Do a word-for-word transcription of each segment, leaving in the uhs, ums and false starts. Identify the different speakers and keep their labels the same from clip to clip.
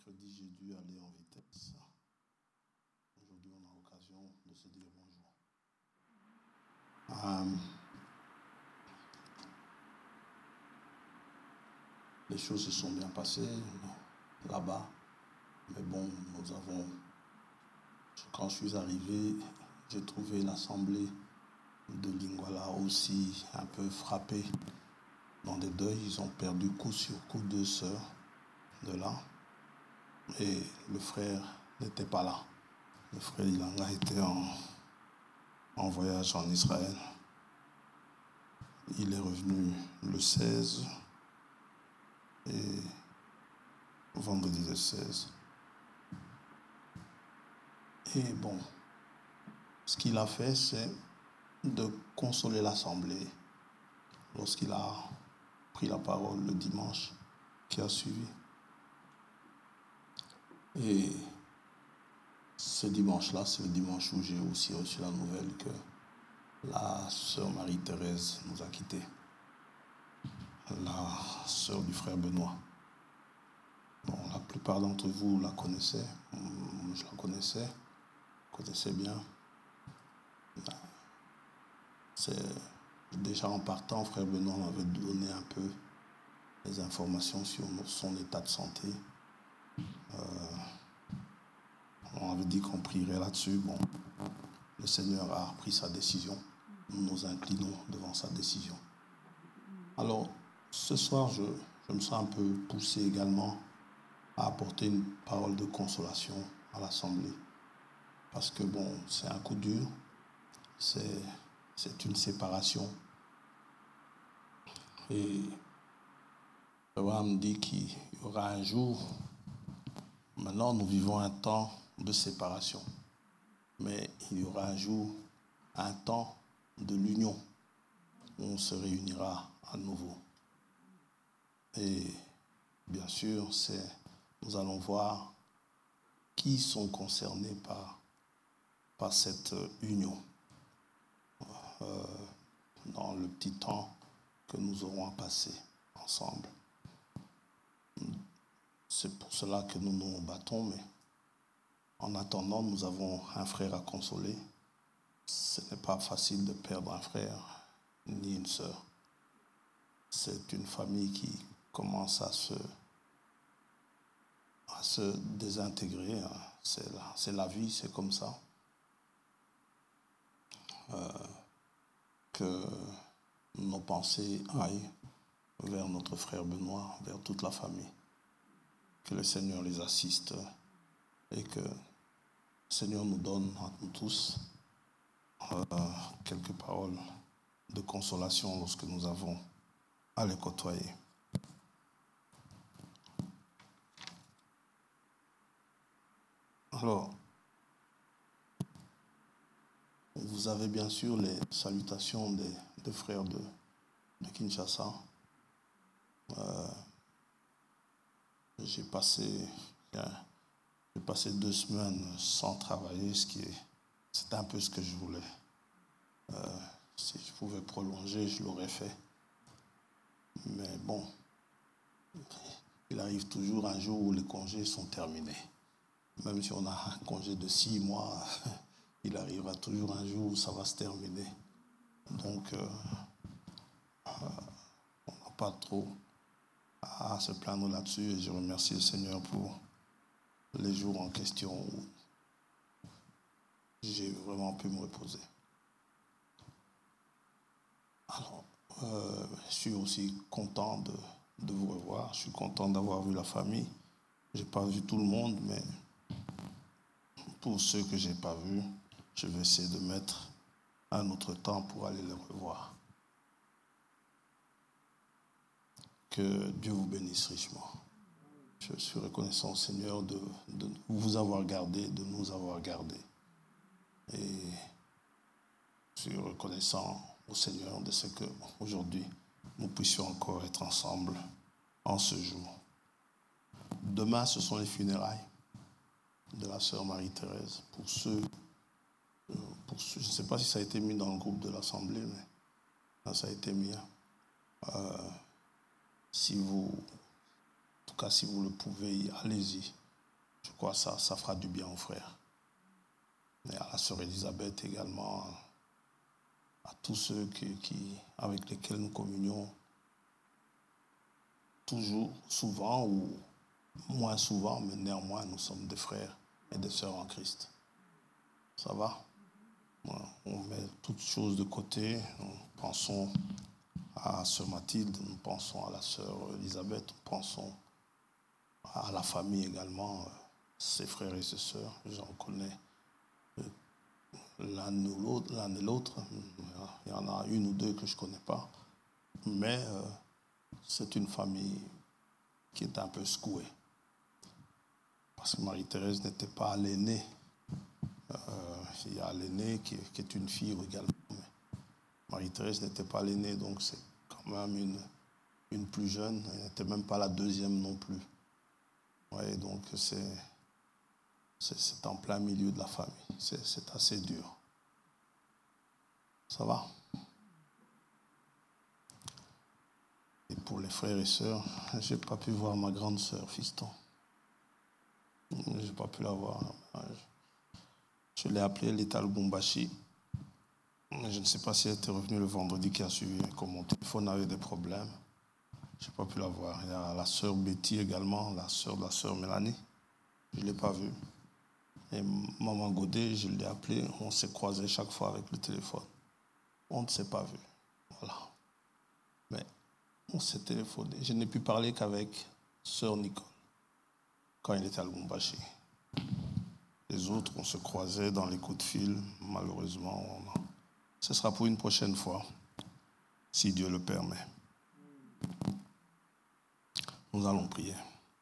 Speaker 1: mercredi, j'ai dû aller en vitesse. Aujourd'hui, on a l'occasion de se dire bonjour. Euh, les choses se sont bien passées là-bas. Mais bon, nous avons... Quand je suis arrivé, j'ai trouvé l'assemblée de Lingwala aussi un peu frappée dans des deuils. Ils ont perdu coup sur coup deux sœurs de là. Et le frère n'était pas là. Le frère Ilanga était en, en voyage en Israël. Il est revenu le seize et vendredi le seize. Et bon, ce qu'il a fait, c'est de consoler l'assemblée lorsqu'il a pris la parole le dimanche qui a suivi. Et ce dimanche-là, c'est le dimanche où j'ai aussi reçu la nouvelle que la sœur Marie-Thérèse nous a quittés. La sœur du frère Benoît. Bon, la plupart d'entre vous la connaissaient. Je la connaissais. Connaissais bien. C'est déjà en partant, frère Benoît m'avait donné un peu les informations sur son état de santé. Euh, on avait dit qu'on prierait là-dessus. Bon, le Seigneur a pris sa décision. Nous nous inclinons devant sa décision. Alors, ce soir, je, je me sens un peu poussé également à apporter une parole de consolation à l'Assemblée. Parce que, bon, c'est un coup dur. C'est, c'est une séparation. Et Abraham dit qu'il y aura un jour. Maintenant, nous vivons un temps de séparation. Mais il y aura un jour, un temps de l'union où on se réunira à nouveau. Et bien sûr, c'est, nous allons voir qui sont concernés par, par cette union euh, dans le petit temps que nous aurons à passer ensemble. C'est pour cela que nous nous battons, mais en attendant, nous avons un frère à consoler. Ce n'est pas facile de perdre un frère ni une sœur. C'est une famille qui commence à se, à se désintégrer. C'est la, c'est la vie, c'est comme ça. Euh, que nos pensées aillent vers notre frère Benoît, vers toute la famille. Que le Seigneur les assiste et que le Seigneur nous donne à nous tous euh, quelques paroles de consolation lorsque nous avons à les côtoyer. Alors, vous avez bien sûr les salutations des, des frères de, de Kinshasa. Euh, j'ai passé, j'ai passé deux semaines sans travailler, ce qui est, c'était un peu ce que je voulais. Euh, si je pouvais prolonger, je l'aurais fait. Mais bon, il arrive toujours un jour où les congés sont terminés. Même si on a un congé de six mois, il arrivera toujours un jour où ça va se terminer. Donc, euh, euh, on n'a pas trop à se plaindre là-dessus. Et je remercie le Seigneur pour les jours en question où j'ai vraiment pu me reposer. Alors, euh, je suis aussi content de, de vous revoir. Je suis content d'avoir vu la famille. Je n'ai pas vu tout le monde, mais pour ceux que je n'ai pas vus, je vais essayer de mettre un autre temps pour aller les revoir. Que Dieu vous bénisse richement. Je suis reconnaissant au Seigneur de, de vous avoir gardé, de nous avoir gardés. Et je suis reconnaissant au Seigneur de ce qu'aujourd'hui, nous puissions encore être ensemble en ce jour. Demain, ce sont les funérailles de la sœur Marie-Thérèse. Pour ceux, pour ceux, je ne sais pas si ça a été mis dans le groupe de l'Assemblée, mais là, ça a été mis. Euh, si vous, en tout cas, si vous le pouvez, allez-y. Je crois que ça, ça fera du bien aux frères. Et à la sœur Elisabeth également, à tous ceux qui, qui, avec lesquels nous communions toujours, souvent ou moins souvent, mais néanmoins nous sommes des frères et des sœurs en Christ. Ça va? On met toutes choses de côté, nous pensons à sœur Mathilde, nous pensons à la sœur Elisabeth, nous pensons à la famille également, ses frères et ses sœurs. J'en connais l'un ou l'autre, l'un et l'autre. Il y en a une ou deux que je ne connais pas. Mais euh, c'est une famille qui est un peu secouée. Parce que Marie-Thérèse n'était pas l'aînée. Euh, il y a l'aînée qui, qui est une fille également. Mais Marie-Thérèse n'était pas l'aînée, donc c'est quand même une, une plus jeune. Elle n'était même pas la deuxième non plus. Ouais, donc c'est, c'est, c'est en plein milieu de la famille. C'est, c'est assez dur. Ça va? Et pour les frères et sœurs, je n'ai pas pu voir ma grande sœur, fiston. Je n'ai pas pu la voir. Je l'ai appelée, elle était à Lubumbashi. Je ne sais pas si elle était revenue le vendredi qui a suivi, comme mon téléphone avait des problèmes. Je n'ai pas pu la voir. Il y a la sœur Betty également, la sœur de la sœur Mélanie. Je ne l'ai pas vue. Et maman Godet, je l'ai appelée, on s'est croisés chaque fois avec le téléphone. On ne s'est pas vu. Voilà. Mais on s'est téléphoné. Je n'ai pu parler qu'avec sœur Nicole, quand il était à Lubumbashi. Les autres, on se croisait dans les coups de fil. Malheureusement, on a... ce sera pour une prochaine fois, si Dieu le permet. Nous allons prier.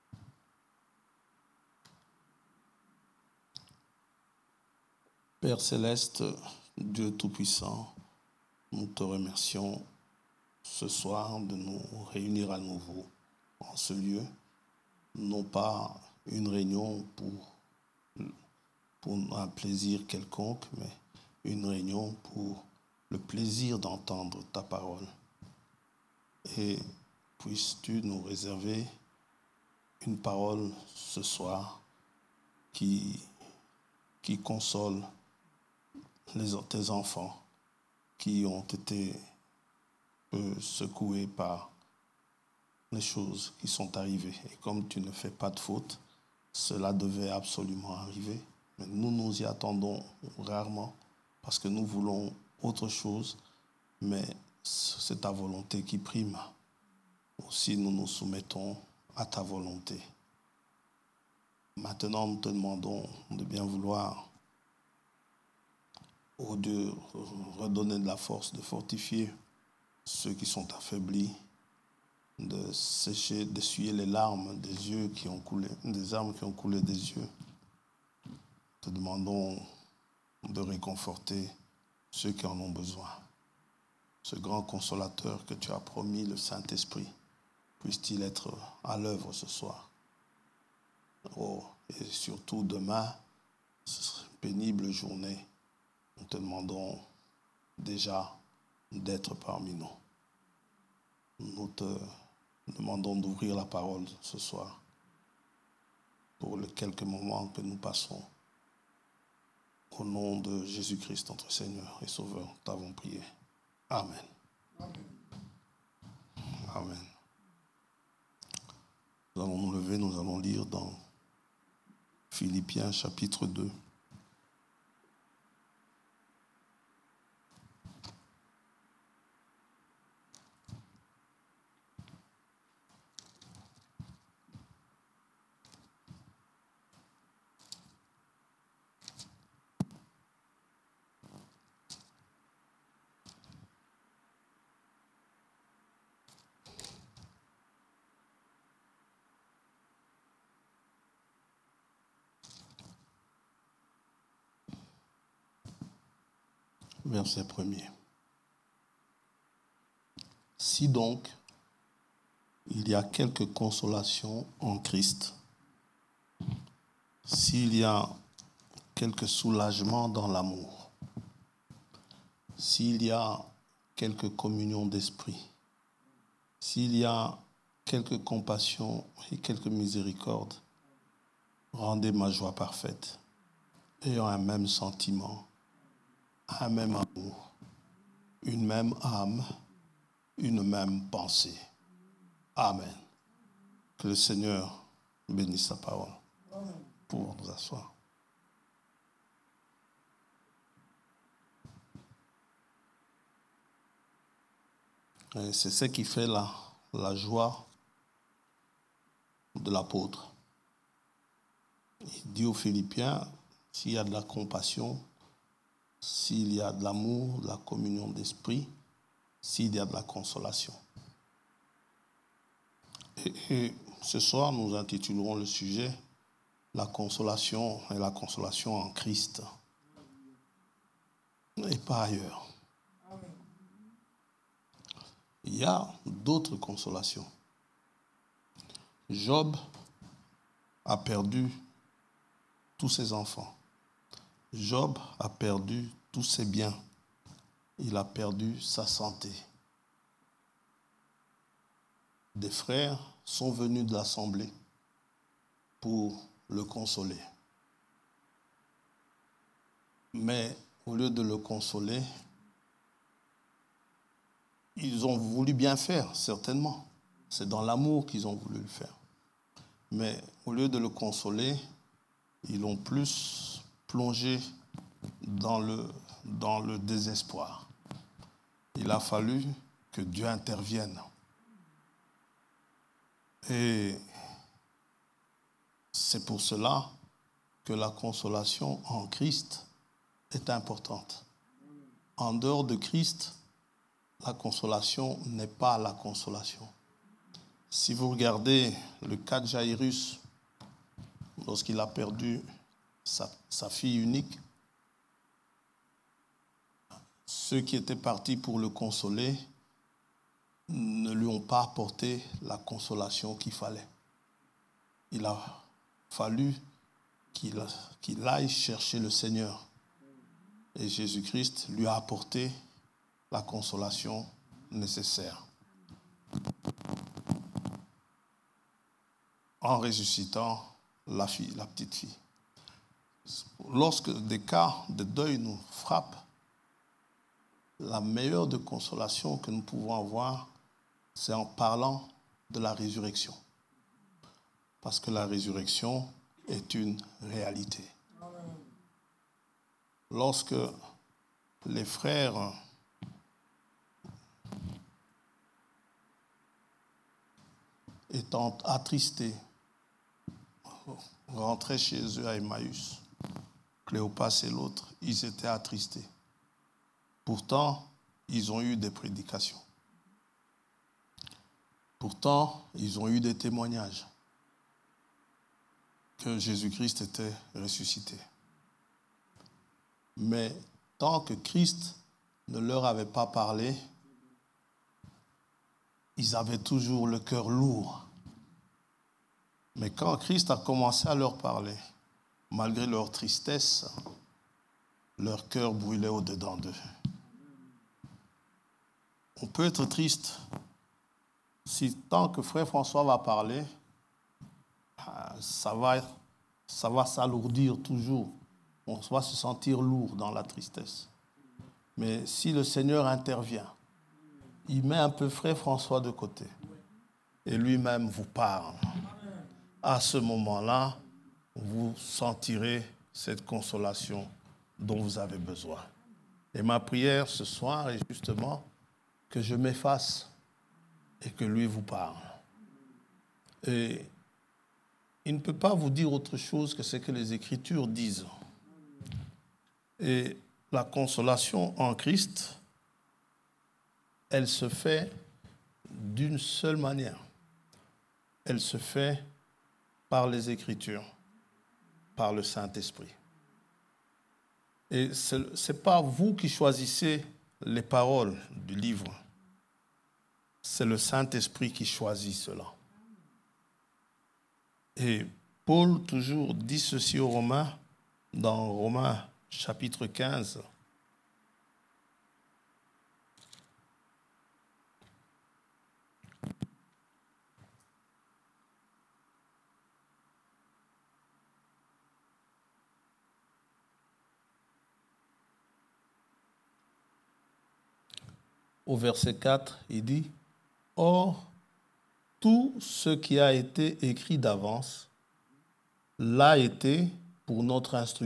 Speaker 1: Père céleste, Dieu Tout-Puissant, nous te remercions ce soir de nous réunir à nouveau en ce lieu, non pas une réunion pour, pour un plaisir quelconque, mais une réunion pour le plaisir d'entendre ta parole. Et puisses-tu nous réserver une parole ce soir qui, qui console les, tes enfants qui ont été peu secoués par les choses qui sont arrivées. Et comme tu ne fais pas de faute, cela devait absolument arriver. Mais nous nous y attendons rarement parce que nous voulons autre chose, mais c'est ta volonté qui prime. Aussi, nous nous soumettons à ta volonté. Maintenant, nous te demandons de bien vouloir, ô Dieu, redonner de la force, de fortifier ceux qui sont affaiblis, de sécher, d'essuyer les larmes des yeux qui ont coulé, des larmes qui ont coulé des yeux. Te demandons de réconforter ceux qui en ont besoin. Ce grand consolateur que tu as promis, le Saint-Esprit, puisse-t-il être à l'œuvre ce soir. Oh, et surtout demain, ce sera une pénible journée. Nous te demandons déjà d'être parmi nous. Nous te demandons d'ouvrir la parole ce soir pour les quelques moments que nous passons. Au nom de Jésus-Christ, notre Seigneur et Sauveur, t'avons prié. Amen. Amen. Amen. Nous allons nous lever, nous allons lire dans Philippiens chapitre deux. Verset premier. Si donc il y a quelque consolation en Christ, s'il y a quelque soulagement dans l'amour, s'il y a quelque communion d'esprit, s'il y a quelque compassion et quelque miséricorde, rendez ma joie parfaite, ayant un même sentiment, un même amour, une même âme, une même pensée. Amen. Que le Seigneur bénisse sa parole. Pour nous asseoir. Et c'est ce qui fait la, la joie de l'apôtre. Il dit aux Philippiens, s'il y a de la compassion, s'il y a de l'amour, de la communion d'esprit, s'il y a de la consolation. Et, et ce soir, nous intitulerons le sujet « La consolation et la consolation en Christ » et pas ailleurs. Il y a d'autres consolations. Job a perdu tous ses enfants. Job a perdu tous ses biens. Il a perdu sa santé. Des frères sont venus de l'assemblée pour le consoler. Mais au lieu de le consoler, ils ont voulu bien faire, certainement. C'est dans l'amour qu'ils ont voulu le faire. Mais au lieu de le consoler, ils l'ont plus plongé dans le, dans le désespoir. Il a fallu que Dieu intervienne. Et c'est pour cela que la consolation en Christ est importante. En dehors de Christ, la consolation n'est pas la consolation. Si vous regardez le cas de Jairus, lorsqu'il a perdu sa, sa fille unique, ceux qui étaient partis pour le consoler ne lui ont pas apporté la consolation qu'il fallait. Il a fallu qu'il, qu'il aille chercher le Seigneur. Et Jésus-Christ lui a apporté la consolation nécessaire. En ressuscitant la fille, la petite fille. Lorsque des cas de deuil nous frappent, la meilleure de consolation que nous pouvons avoir, c'est en parlant de la résurrection. Parce que la résurrection est une réalité. Lorsque les frères étant attristés, rentraient chez eux à Emmaüs, Cléopas et l'autre, ils étaient attristés. Pourtant, ils ont eu des prédications. Pourtant, ils ont eu des témoignages que Jésus-Christ était ressuscité. Mais tant que Christ ne leur avait pas parlé, ils avaient toujours le cœur lourd. Mais quand Christ a commencé à leur parler, malgré leur tristesse, leur cœur brûlait au-dedans d'eux. On peut être triste si tant que frère François va parler, ça va, ça va s'alourdir toujours. On va se sentir lourd dans la tristesse. Mais si le Seigneur intervient, il met un peu frère François de côté et lui-même vous parle. À ce moment-là, vous sentirez cette consolation dont vous avez besoin. Et ma prière ce soir est justement que je m'efface et que lui vous parle. Et il ne peut pas vous dire autre chose que ce que les Écritures disent. Et la consolation en Christ, elle se fait d'une seule manière. Elle se fait par les Écritures, par le Saint-Esprit. Et ce n'est pas vous qui choisissez les paroles du livre. C'est le Saint-Esprit qui choisit cela. Et Paul toujours dit ceci aux Romains, dans Romains chapitre quinze. au verset quatre, il dit « Or, tout ce qui a été écrit d'avance l'a été pour notre instruction. »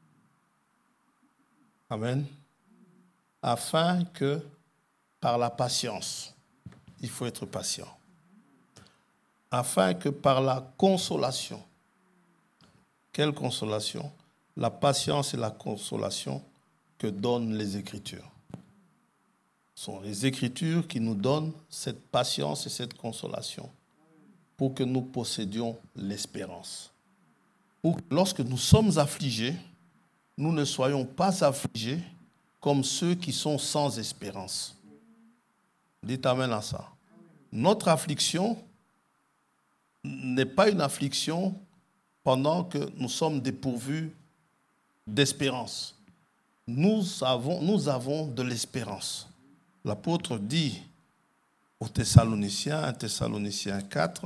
Speaker 1: Amen. Afin que, par la patience, il faut être patient, afin que par la consolation, quelle consolation? La patience et la consolation que donnent les Écritures. Ce sont les Écritures qui nous donnent cette patience et cette consolation pour que nous possédions l'espérance. Pour que lorsque nous sommes affligés, nous ne soyons pas affligés comme ceux qui sont sans espérance. Dites amen à ça. Notre affliction n'est pas une affliction pendant que nous sommes dépourvus d'espérance. Nous avons, nous avons de l'espérance. L'apôtre dit aux Thessaloniciens, un Thessaloniciens quatre,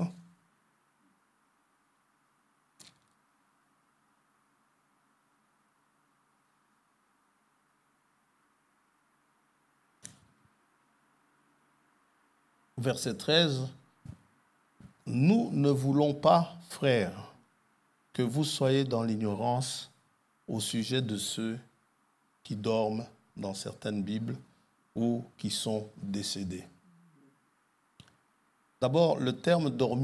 Speaker 1: verset treize, « Nous ne voulons pas, frères, que vous soyez dans l'ignorance au sujet de ceux qui dorment dans certaines Bibles ou qui sont décédés. » D'abord, le terme « dormir »,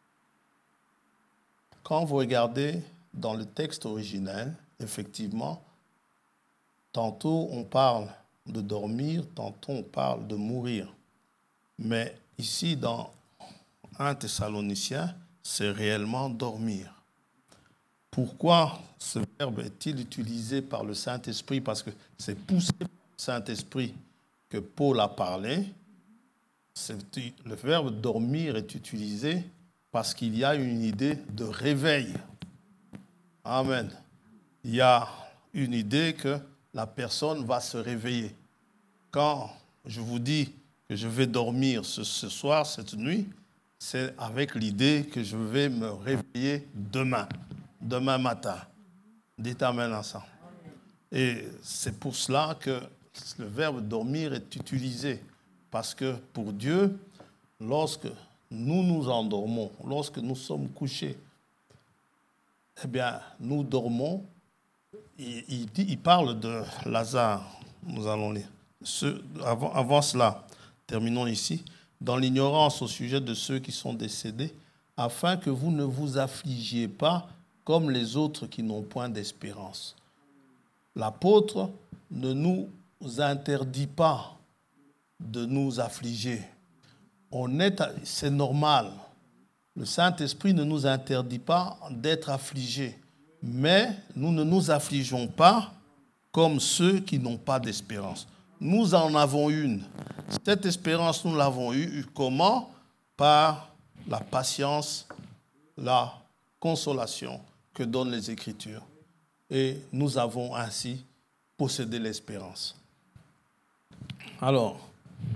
Speaker 1: quand vous regardez dans le texte originel, effectivement, tantôt on parle de dormir, tantôt on parle de mourir. Mais ici, dans un Thessaloniciens, c'est réellement dormir. Pourquoi ce verbe est-il utilisé par le Saint-Esprit? Parce que c'est poussé par le Saint-Esprit que Paul a parlé. C'est, le verbe dormir est utilisé parce qu'il y a une idée de réveil. Amen. Il y a une idée que la personne va se réveiller. Quand je vous dis que je vais dormir ce, ce soir, cette nuit, c'est avec l'idée que je vais me réveiller demain, demain matin. Dites amen à ça. Et c'est pour cela que le verbe dormir est utilisé. Parce que pour Dieu, lorsque nous nous endormons, lorsque nous sommes couchés, eh bien, nous dormons. Il, il, dit, il parle de Lazare, nous allons lire. Ce, avant, avant cela, terminons ici. Dans l'ignorance au sujet de ceux qui sont décédés, afin que vous ne vous affligiez pas comme les autres qui n'ont point d'espérance. L'apôtre ne nous interdit pas de nous affliger. On est, c'est normal. Le Saint-Esprit ne nous interdit pas d'être affligés, mais nous ne nous affligeons pas comme ceux qui n'ont pas d'espérance. Nous en avons une. Cette espérance, nous l'avons eue. Comment? Par la patience, la consolation que donnent les Écritures. Et nous avons ainsi possédé l'espérance. Alors,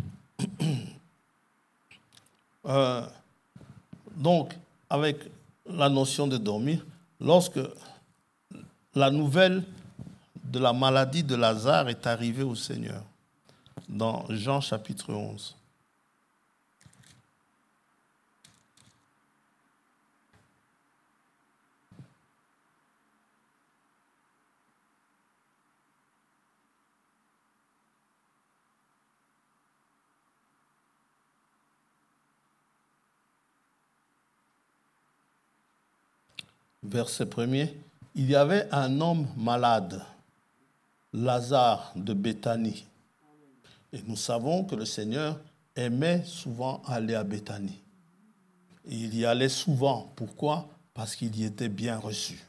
Speaker 1: euh, donc, avec la notion de dormir, lorsque la nouvelle de la maladie de Lazare est arrivée au Seigneur, dans Jean chapitre onze. Verset premier, il y avait un homme malade, Lazare de Béthanie. Et nous savons que le Seigneur aimait souvent aller à Béthanie. Et il y allait souvent. Pourquoi? Parce qu'il y était bien reçu.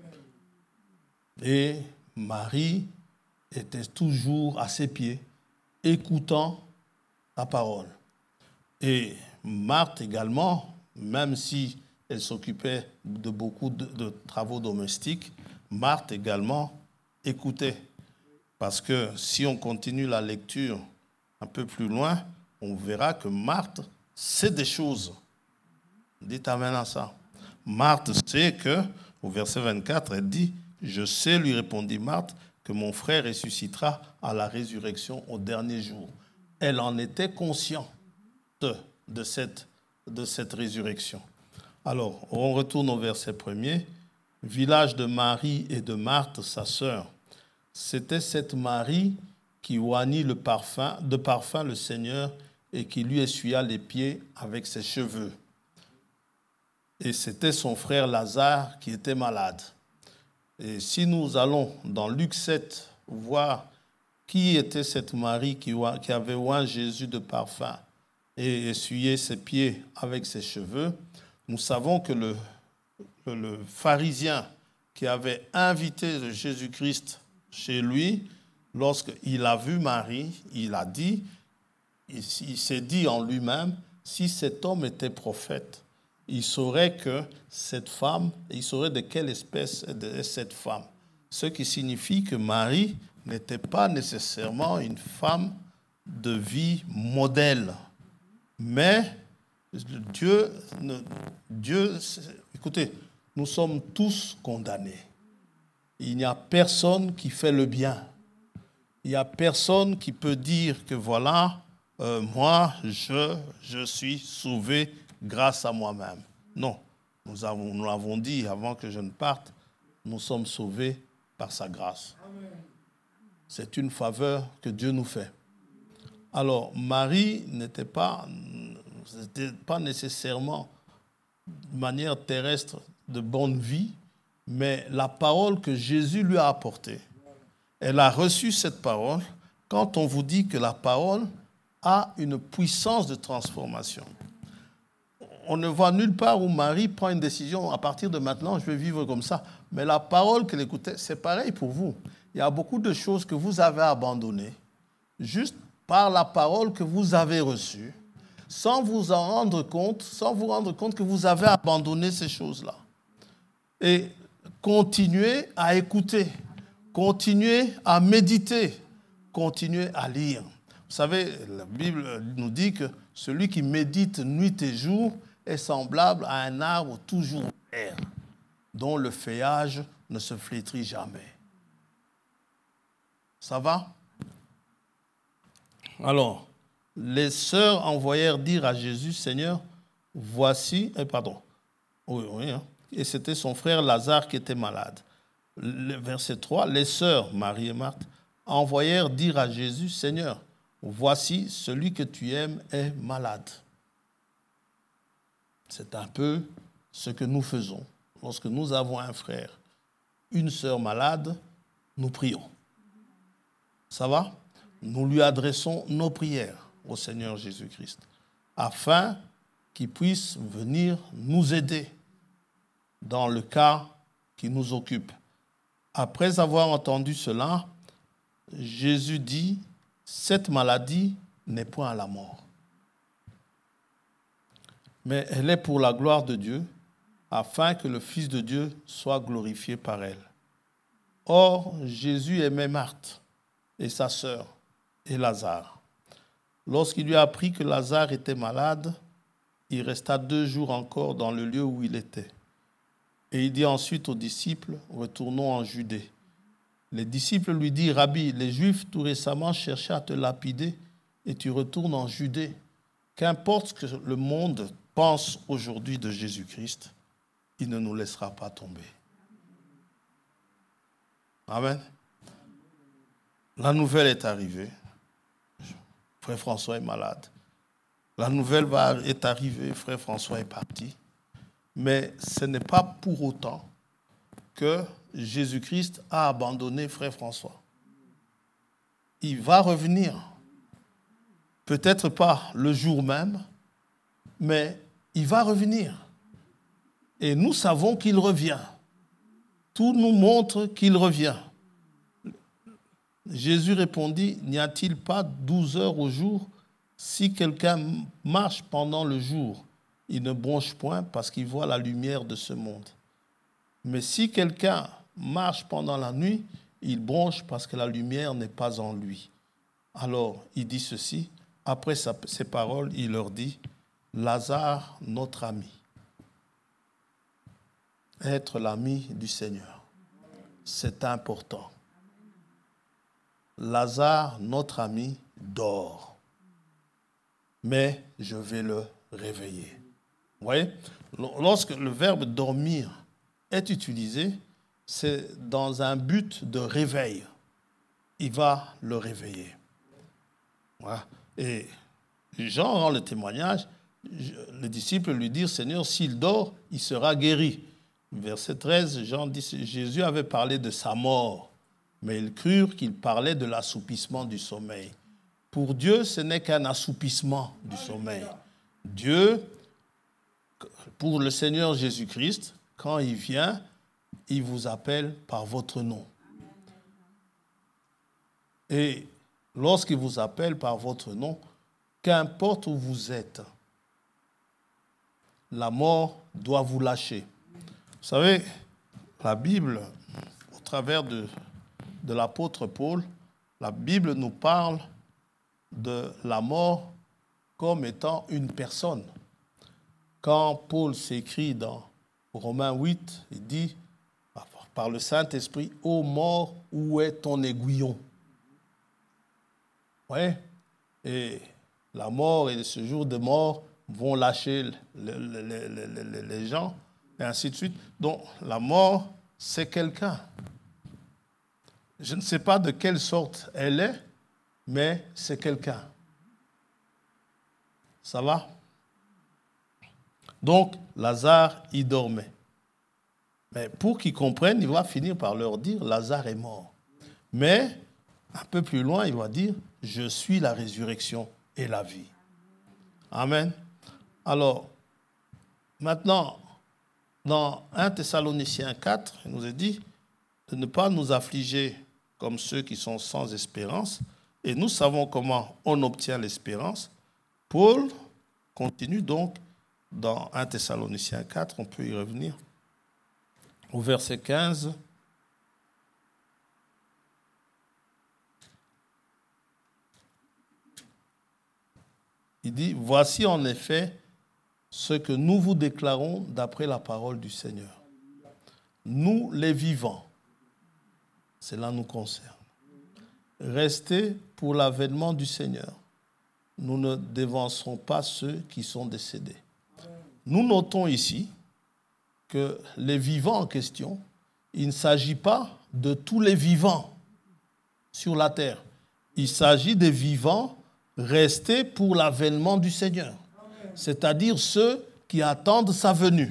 Speaker 1: Et Marie était toujours à ses pieds, écoutant la parole. Et Marthe également, même si elle s'occupait de beaucoup de, de travaux domestiques, Marthe également écoutait. Parce que si on continue la lecture un peu plus loin, on verra que Marthe sait des choses. Dites amen à ça. Marthe sait que, au verset vingt-quatre, elle dit « Je sais, lui répondit Marthe, que mon frère ressuscitera à la résurrection au dernier jour. » elle en était consciente de cette, de cette résurrection. Alors, on retourne au verset premier. Village de Marie et de Marthe, sa sœur. C'était cette Marie qui oignit le parfum, de parfum le Seigneur et qui lui essuya les pieds avec ses cheveux. Et c'était son frère Lazare qui était malade. Et si nous allons dans Luc sept voir qui était cette Marie qui, qui avait oint Jésus de parfum et essuyé ses pieds avec ses cheveux, nous savons que le, le, le pharisien qui avait invité Jésus-Christ chez lui, lorsqu'il a vu Marie, il a dit, il, il s'est dit en lui-même, si cet homme était prophète, il saurait que cette femme, il saurait de quelle espèce est cette femme. Ce qui signifie que Marie n'était pas nécessairement une femme de vie modèle. Mais Dieu, Dieu, écoutez, nous sommes tous condamnés. Il n'y a personne qui fait le bien. Il n'y a personne qui peut dire que voilà, euh, moi, je, je suis sauvé grâce à moi-même. Non, nous, avons, nous l'avons dit avant que je ne parte, nous sommes sauvés par sa grâce. Amen. C'est une faveur que Dieu nous fait. Alors, Marie n'était pas, n'était pas nécessairement de manière terrestre de bonne vie, mais la parole que Jésus lui a apportée, elle a reçu cette parole quand on vous dit que la parole a une puissance de transformation. On ne voit nulle part où Marie prend une décision, à partir de maintenant, je vais vivre comme ça. Mais la parole qu'elle écoutait, c'est pareil pour vous. Il y a beaucoup de choses que vous avez abandonnées, juste par la parole que vous avez reçue, sans vous en rendre compte, sans vous rendre compte que vous avez abandonné ces choses-là. Et continuez à écouter, continuez à méditer, continuez à lire. Vous savez, la Bible nous dit que celui qui médite nuit et jour est semblable à un arbre toujours vert, dont le feuillage ne se flétrit jamais. Ça va? Alors, les sœurs envoyèrent dire à Jésus, Seigneur, voici, eh, pardon, oui, oui, hein, et c'était son frère Lazare qui était malade. Le verset trois, les sœurs, Marie et Marthe, envoyèrent dire à Jésus, Seigneur, voici, celui que tu aimes est malade. C'est un peu ce que nous faisons. Lorsque nous avons un frère, une sœur malade, nous prions. Ça va? Nous lui adressons nos prières au Seigneur Jésus-Christ, afin qu'il puisse venir nous aider dans le cas qui nous occupe. Après avoir entendu cela, Jésus dit, cette maladie n'est point à la mort, mais elle est pour la gloire de Dieu, afin que le Fils de Dieu soit glorifié par elle. Or, Jésus aimait Marthe et sa sœur et Lazare. Lorsqu'il lui a appris que Lazare était malade, il resta deux jours encore dans le lieu où il était. Et il dit ensuite aux disciples, retournons en Judée. Les disciples lui disent, Rabbi, les Juifs tout récemment cherchaient à te lapider et tu retournes en Judée. Qu'importe ce que le monde pense aujourd'hui de Jésus-Christ, il ne nous laissera pas tomber. Amen. La nouvelle est arrivée. Frère François est malade. La nouvelle va, est arrivée. Frère François est parti. Mais ce n'est pas pour autant que Jésus-Christ a abandonné Frère François. Il va revenir. Peut-être pas le jour même, mais il va revenir. Et nous savons qu'il revient. Tout nous montre qu'il revient. Jésus répondit, n'y a-t-il pas douze heures au jour? Si quelqu'un marche pendant le jour, il ne bronche point parce qu'il voit la lumière de ce monde. Mais si quelqu'un marche pendant la nuit, il bronche parce que la lumière n'est pas en lui. Alors, il dit ceci, après ces paroles, il leur dit, Lazare, notre ami. Être l'ami du Seigneur, c'est important. Lazare, notre ami, dort. mais je vais le réveiller. Vous voyez, lorsque le verbe dormir est utilisé, c'est dans un but de réveil. Il va le réveiller. Voilà. Et Jean rend le témoignage, le disciple lui dit, Seigneur, s'il dort, il sera guéri. Verset treize, Jean dit, Jésus avait parlé de sa mort, mais ils crurent qu'il parlait de l'assoupissement du sommeil. Pour Dieu, ce n'est qu'un assoupissement du sommeil. Dieu, pour le Seigneur Jésus-Christ, quand il vient, il vous appelle par votre nom. Et lorsqu'il vous appelle par votre nom, qu'importe où vous êtes, la mort doit vous lâcher. Vous savez, la Bible, au travers de, de l'apôtre Paul, la Bible nous parle de la mort comme étant une personne. Quand Paul s'écrit dans Romains huit, il dit, par le Saint-Esprit, « Ô mort, où est ton aiguillon ?» Oui, et la mort et ce jour de mort vont lâcher les, les, les, les, les gens, et ainsi de suite. Donc, la mort, c'est quelqu'un. Je ne sais pas de quelle sorte elle est, mais c'est quelqu'un. Ça va? Donc, Lazare, il dormait. Mais pour qu'ils comprennent, il va finir par leur dire, Lazare est mort. Mais, un peu plus loin, il va dire, je suis la résurrection et la vie. Amen. Alors, maintenant, dans un Thessaloniciens quatre, il nous est dit de ne pas nous affliger comme ceux qui sont sans espérance. Et nous savons comment on obtient l'espérance. Paul continue donc dans un Thessaloniciens quatre, on peut y revenir, au verset quinze. Il dit, « Voici en effet ce que nous vous déclarons d'après la parole du Seigneur. Nous, les vivants, cela nous concerne. Restez pour l'avènement du Seigneur. Nous ne dévancerons pas ceux qui sont décédés. » Nous notons ici que les vivants en question, il ne s'agit pas de tous les vivants sur la terre. Il s'agit des vivants restés pour l'avènement du Seigneur, c'est-à-dire ceux qui attendent sa venue.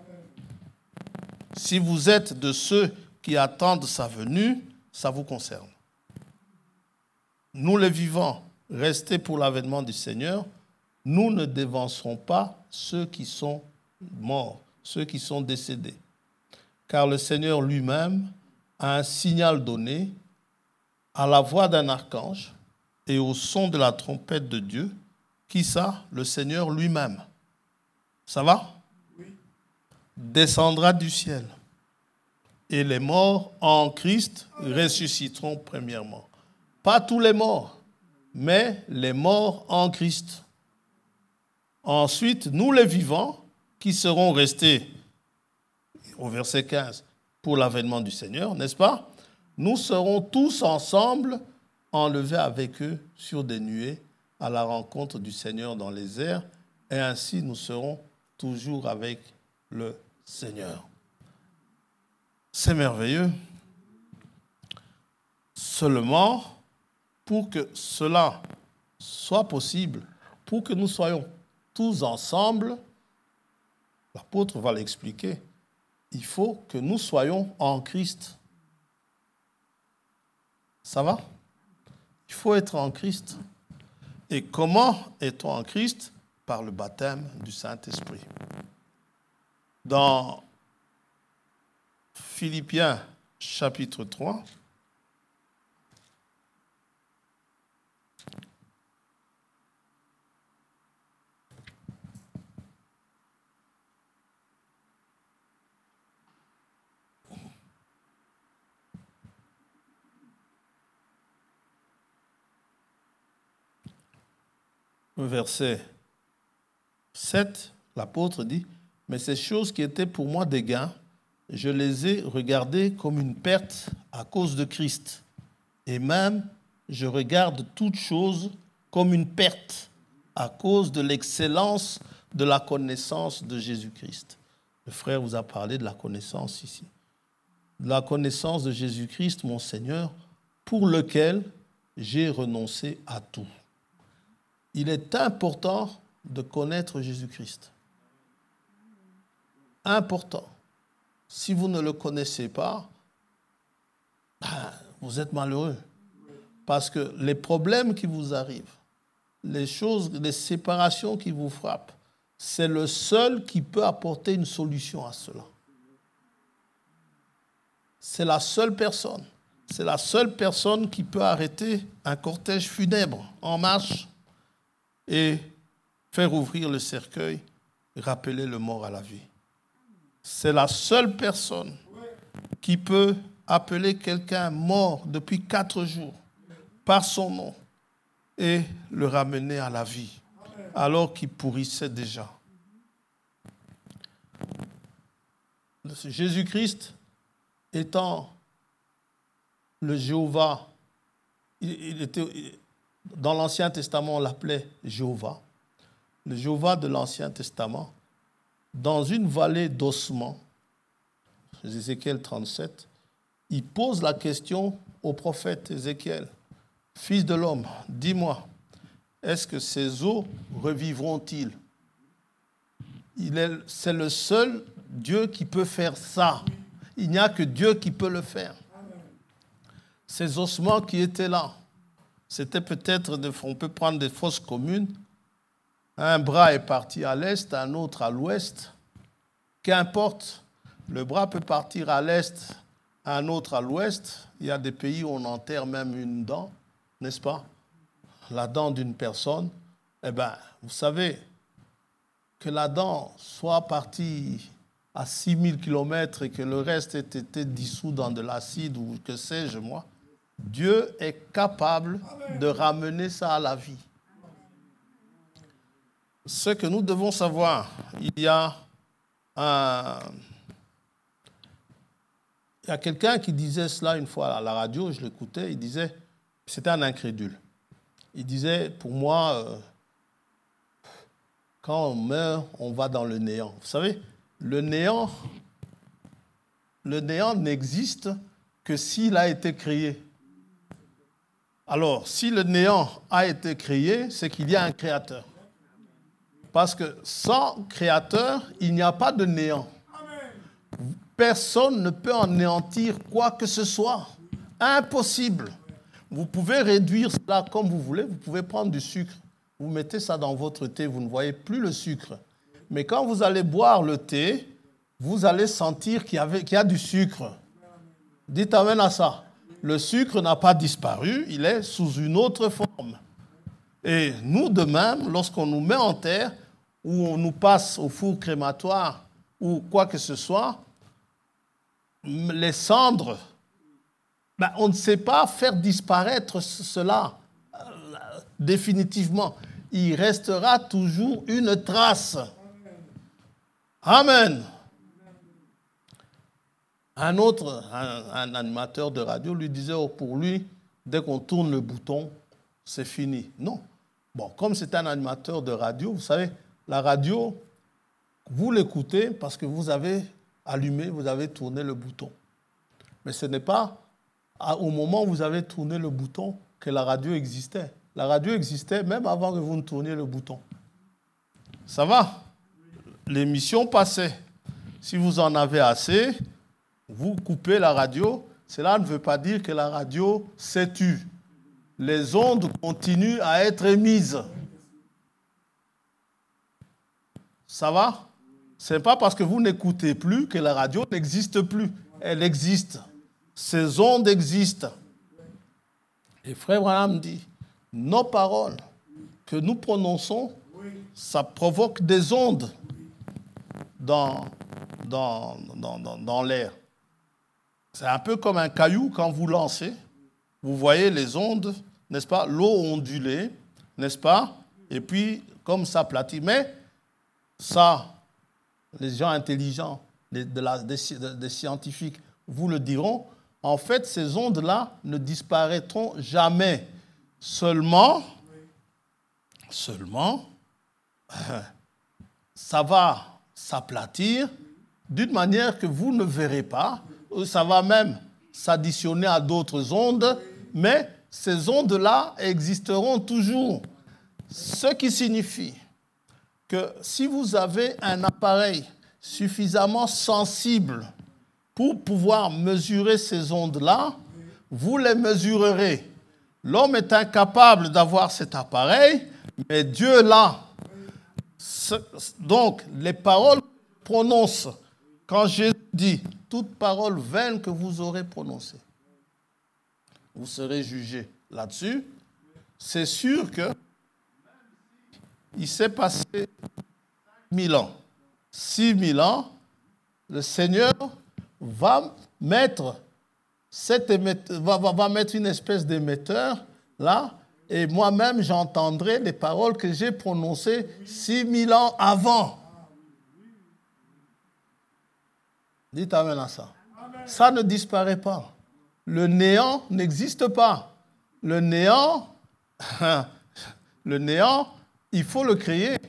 Speaker 1: Si vous êtes de ceux qui attendent sa venue, ça vous concerne. Nous les vivants, restés pour l'avènement du Seigneur, nous ne dévancerons pas ceux qui sont morts, ceux qui sont décédés. Car le Seigneur lui-même a un signal donné à la voix d'un archange et au son de la trompette de Dieu. Qui ça? Le Seigneur lui-même. Ça va? Oui. Descendra du ciel. Et les morts en Christ ressusciteront premièrement. Pas tous les morts, mais les morts en Christ. Ensuite, nous les vivants, qui seront restés, au verset quinze, pour l'avènement du Seigneur, n'est-ce pas? Nous serons tous ensemble enlevés avec eux sur des nuées à la rencontre du Seigneur dans les airs, et ainsi nous serons toujours avec le Seigneur. C'est merveilleux. Seulement, pour que cela soit possible, pour que nous soyons tous ensemble, l'apôtre va l'expliquer, il faut que nous soyons en Christ. Ça va? Il faut être en Christ. Et comment est-on en Christ? Par le baptême du Saint-Esprit. Dans Philippiens chapitre trois, verset sept, l'apôtre dit, « Mais ces choses qui étaient pour moi des gains, je les ai regardées comme une perte à cause de Christ. Et même, je regarde toutes choses comme une perte à cause de l'excellence de la connaissance de Jésus-Christ. Le frère vous a parlé de la connaissance ici. De la connaissance de Jésus-Christ, mon Seigneur, pour lequel j'ai renoncé à tout. Il est important de connaître Jésus-Christ. Important. Si vous ne le connaissez pas, ben, vous êtes malheureux. Parce que les problèmes qui vous arrivent, les choses, les séparations qui vous frappent, c'est le seul qui peut apporter une solution à cela. C'est la seule personne. C'est la seule personne qui peut arrêter un cortège funèbre en marche et faire ouvrir le cercueil et rappeler le mort à la vie. C'est la seule personne qui peut appeler quelqu'un mort depuis quatre jours par son nom et le ramener à la vie alors qu'il pourrissait déjà. Jésus-Christ étant le Jéhovah, il était, dans l'Ancien Testament on l'appelait Jéhovah, le Jéhovah de l'Ancien Testament, dans une vallée d'ossements, Ézéchiel trente-sept, il pose la question au prophète Ézéchiel, « Fils de l'homme, dis-moi, est-ce que ces os revivront-ils » Il est, c'est le seul Dieu qui peut faire ça. Il n'y a que Dieu qui peut le faire. Ces ossements qui étaient là, c'était peut-être, de, on peut prendre des fosses communes. Un bras est parti à l'est, un autre à l'ouest. Qu'importe, le bras peut partir à l'est, un autre à l'ouest. Il y a des pays où on enterre même une dent, n'est-ce pas? La dent d'une personne. Eh bien, vous savez, que la dent soit partie à six mille kilomètres et que le reste ait été dissous dans de l'acide ou que sais-je moi, Dieu est capable de ramener ça à la vie. Ce que nous devons savoir, il y a un... Il y a quelqu'un qui disait cela une fois à la radio, je l'écoutais, il disait, c'était un incrédule. Il disait, pour moi, euh, quand on meurt, on va dans le néant. Vous savez, le néant, le néant n'existe que s'il a été créé. Alors, si le néant a été créé, c'est qu'il y a un créateur. Parce que sans créateur, il n'y a pas de néant. Personne ne peut anéantir quoi que ce soit. Impossible. Vous pouvez réduire cela comme vous voulez. Vous pouvez prendre du sucre. Vous mettez ça dans votre thé, vous ne voyez plus le sucre. Mais quand vous allez boire le thé, vous allez sentir qu'il y, avait, qu'il y a du sucre. Dites amen à ça. Le sucre n'a pas disparu, il est sous une autre forme. Et nous, de même, lorsqu'on nous met en terre, ou on nous passe au four crématoire, ou quoi que ce soit, les cendres, ben, on ne sait pas faire disparaître cela euh, définitivement. Il restera toujours une trace. Amen. Un autre, un, un animateur de radio, lui disait, oh, pour lui, dès qu'on tourne le bouton, c'est fini. Non. Bon, comme c'est un animateur de radio, vous savez, la radio, vous l'écoutez parce que vous avez allumé, vous avez tourné le bouton. Mais ce n'est pas au moment où vous avez tourné le bouton que la radio existait. La radio existait même avant que vous ne tourniez le bouton. Ça va? L'émission passait. Si vous en avez assez, vous coupez la radio. Cela ne veut pas dire que la radio s'est tue. Les ondes continuent à être émises. Ça va? Ce n'est pas parce que vous n'écoutez plus que la radio n'existe plus. Elle existe. Ces ondes existent. Et Frère Branham dit, nos paroles que nous prononçons, ça provoque des ondes dans, dans, dans, dans, dans l'air. C'est un peu comme un caillou quand vous lancez. Vous voyez les ondes, n'est-ce pas? L'eau ondulée, n'est-ce pas? Et puis, comme ça platit. Mais ça, les gens intelligents, les, de la, des, des scientifiques, vous le diront, en fait, ces ondes-là ne disparaîtront jamais. Seulement, seulement, ça va s'aplatir d'une manière que vous ne verrez pas. Ça va même s'additionner à d'autres ondes, mais ces ondes-là existeront toujours. Ce qui signifie que si vous avez un appareil suffisamment sensible pour pouvoir mesurer ces ondes-là, vous les mesurerez. L'homme est incapable d'avoir cet appareil, mais Dieu l'a. Donc, les paroles que je prononce, quand Jésus dit « toute parole vaine que vous aurez prononcée », vous serez jugés là-dessus. C'est sûr que il s'est passé mille ans. Six mille ans, le Seigneur va mettre, cet émetteur, va, va, va mettre une espèce d'émetteur là, et moi-même j'entendrai les paroles que j'ai prononcées six mille ans avant. Dites amen à ça. Ça ne disparaît pas. Le néant n'existe pas. Le néant, le néant, il faut le créer.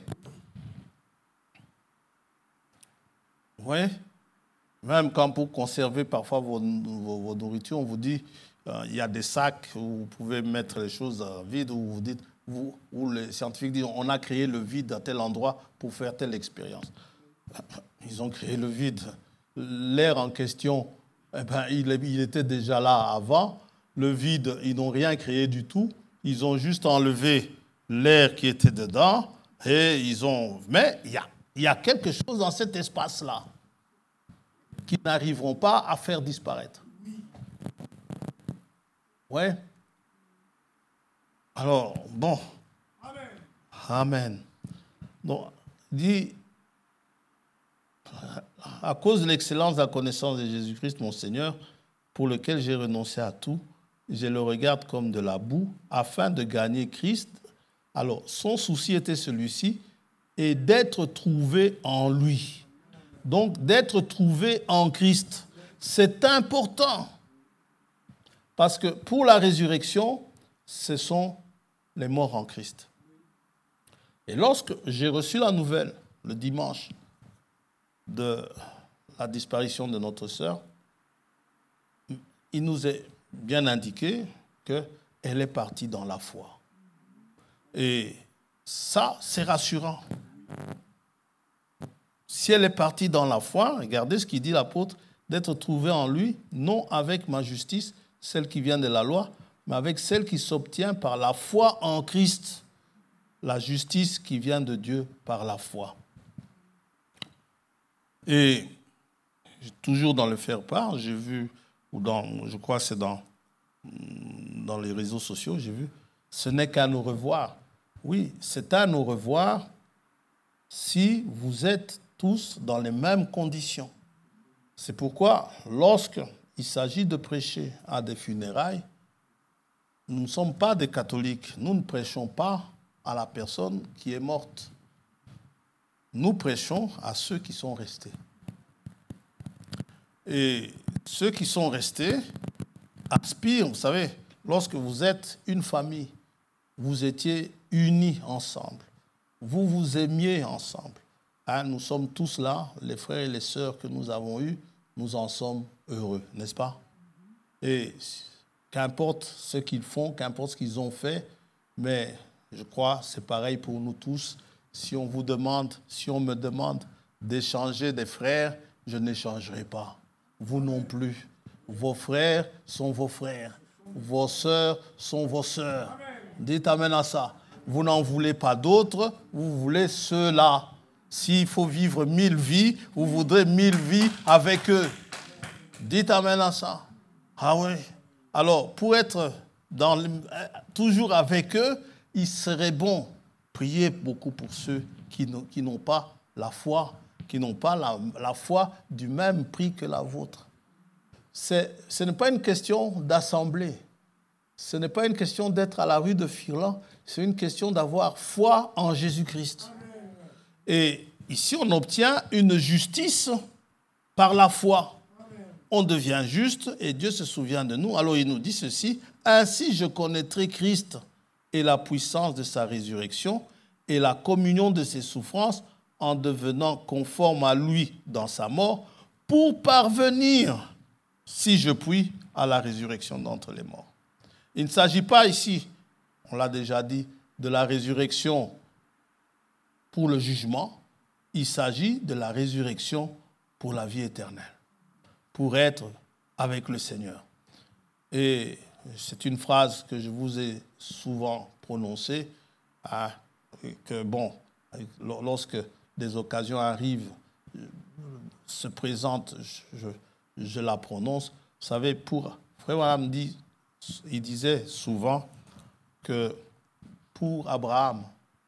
Speaker 1: Oui. Même quand vous conservez parfois vos, vos, vos nourritures, on vous dit, euh, il y a des sacs où vous pouvez mettre les choses euh, vides, où vous dites, vous, où les scientifiques disent, on a créé le vide à tel endroit pour faire telle expérience. Ils ont créé le vide. L'air en question, eh ben, il, il était déjà là avant. Le vide, ils n'ont rien créé du tout. Ils ont juste enlevé l'air qui était dedans. Et ils ont... Mais il y a, il y a quelque chose dans cet espace-là qu'ils n'arriveront pas à faire disparaître. Ouais. Alors, bon. Amen. Amen. Donc, dit... À cause de l'excellence de la connaissance de Jésus-Christ, mon Seigneur, pour lequel j'ai renoncé à tout, je le regarde comme de la boue, afin de gagner Christ. Alors, son souci était celui-ci, et d'être trouvé en lui. Donc, d'être trouvé en Christ. C'est important. Parce que pour la résurrection, ce sont les morts en Christ. Et lorsque j'ai reçu la nouvelle, le dimanche, de la disparition de notre sœur, il nous est bien indiqué qu'elle est partie dans la foi. Et ça, c'est rassurant. Si elle est partie dans la foi, regardez ce qu'il dit l'apôtre, d'être trouvée en lui, non avec ma justice, celle qui vient de la loi, mais avec celle qui s'obtient par la foi en Christ, la justice qui vient de Dieu par la foi. Et toujours dans le faire-part, j'ai vu, ou dans, je crois que c'est dans, dans les réseaux sociaux, j'ai vu, ce n'est qu'à nous revoir. Oui, c'est à nous revoir si vous êtes tous dans les mêmes conditions. C'est pourquoi, lorsqu'il s'agit de prêcher à des funérailles, nous ne sommes pas des catholiques. Nous ne prêchons pas à la personne qui est morte. Nous prêchons à ceux qui sont restés. Et ceux qui sont restés aspirent, vous savez, lorsque vous êtes une famille, vous étiez unis ensemble, vous vous aimiez ensemble. Hein, nous sommes tous là, les frères et les sœurs que nous avons eus, nous en sommes heureux, n'est-ce pas? Et qu'importe ce qu'ils font, qu'importe ce qu'ils ont fait, mais je crois que c'est pareil pour nous tous. Si on vous demande, si on me demande d'échanger des frères, je n'échangerai pas. Vous non plus. Vos frères sont vos frères. Vos sœurs sont vos sœurs. Dites amen à ça. Vous n'en voulez pas d'autres, vous voulez ceux-là. S'il faut vivre mille vies, vous voudrez mille vies avec eux. Dites amen à ça. Ah oui. Alors, pour être dans le, toujours avec eux, il serait bon prier beaucoup pour ceux qui n'ont pas la foi, qui n'ont pas la, la foi du même prix que la vôtre. C'est, ce n'est pas une question d'assemblée. Ce n'est pas une question d'être à la rue de Firlan. C'est une question d'avoir foi en Jésus-Christ. Et ici, on obtient une justice par la foi. On devient juste et Dieu se souvient de nous. Alors il nous dit ceci, « Ainsi je connaîtrai Christ et la puissance de sa résurrection et la communion de ses souffrances en devenant conforme à lui dans sa mort, pour parvenir, si je puis, à la résurrection d'entre les morts. Il ne s'agit pas ici, on l'a déjà dit, de la résurrection pour le jugement, il s'agit de la résurrection pour la vie éternelle, pour être avec le Seigneur. Et c'est une phrase que je vous ai souvent prononcée, hein, que bon, lorsque des occasions arrivent, se présentent, je, je la prononce. Vous savez, pour Frère Branham dit, il disait souvent que pour Abraham,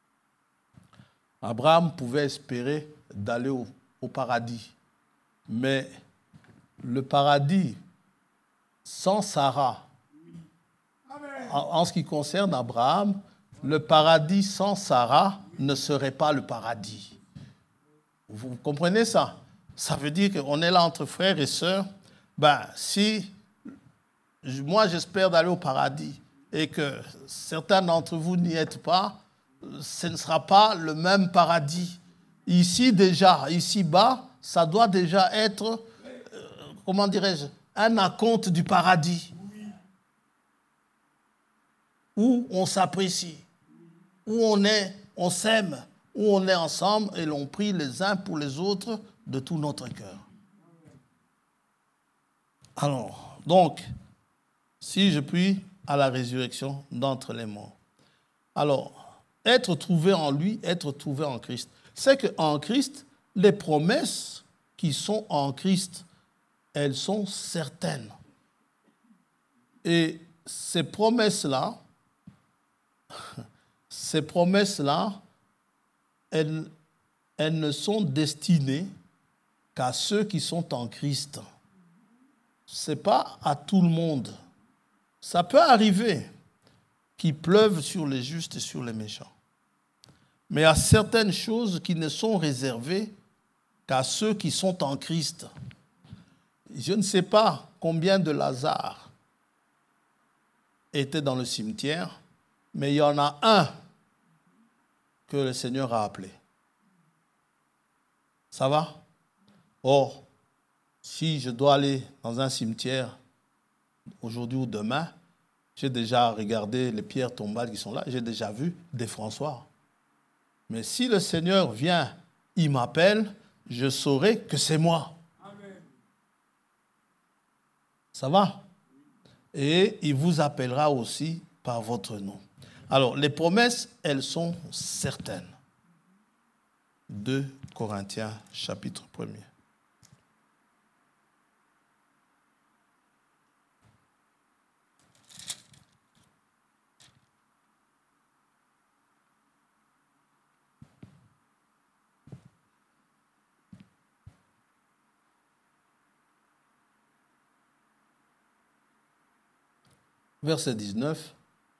Speaker 1: Abraham pouvait espérer d'aller au, au paradis, mais le paradis sans Sarah, en, en ce qui concerne Abraham, le paradis sans Sarah ne serait pas le paradis. Vous comprenez ça? Ça veut dire qu'on est là entre frères et sœurs. Ben, si moi j'espère d'aller au paradis et que certains d'entre vous n'y êtes pas, ce ne sera pas le même paradis. Ici déjà, ici-bas, ça doit déjà être, euh, comment dirais-je, un acompte du paradis. Où on s'apprécie, où on est, on s'aime, où on est ensemble et l'on prie les uns pour les autres de tout notre cœur. Alors, donc, si je puis, à la résurrection d'entre les morts. Alors, être trouvé en lui, être trouvé en Christ. C'est qu'en Christ, les promesses qui sont en Christ, elles sont certaines. Et ces promesses-là, ces promesses-là, elles, elles ne sont destinées qu'à ceux qui sont en Christ. Ce n'est pas à tout le monde. Ça peut arriver qu'il pleuve sur les justes et sur les méchants. Mais il y a certaines choses qui ne sont réservées qu'à ceux qui sont en Christ. Je ne sais pas combien de Lazare étaient dans le cimetière, mais il y en a un que le Seigneur a appelé. Ça va? Or, si je dois aller dans un cimetière aujourd'hui ou demain, j'ai déjà regardé les pierres tombales qui sont là, j'ai déjà vu des François. Mais si le Seigneur vient, il m'appelle, je saurai que c'est moi. Amen. Ça va? Et il vous appellera aussi par votre nom. Alors, les promesses, elles sont certaines. deux Corinthiens, chapitre premier. Verset dix-neuf.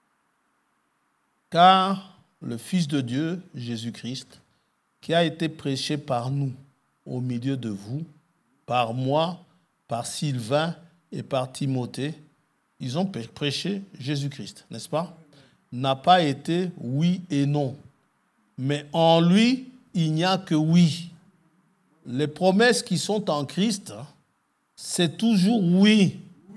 Speaker 1: Car le Fils de Dieu, Jésus-Christ, qui a été prêché par nous au milieu de vous, par moi, par Sylvain et par Timothée, ils ont prêché Jésus-Christ, n'est-ce pas? N'a pas été oui et non. Mais en lui, il n'y a que oui. Les promesses qui sont en Christ, c'est toujours oui.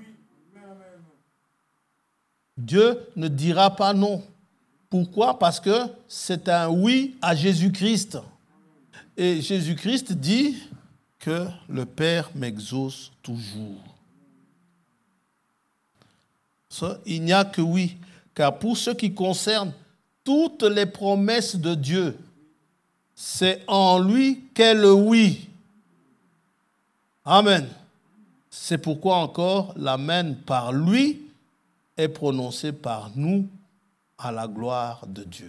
Speaker 1: Dieu ne dira pas non. Pourquoi? Parce que c'est un oui à Jésus-Christ. Et Jésus-Christ dit que le Père m'exauce toujours. Ça, il n'y a que oui. Car pour ce qui concerne toutes les promesses de Dieu, c'est en lui qu'est le oui. Amen. C'est pourquoi encore l'amen par lui est prononcé par nous à la gloire de Dieu.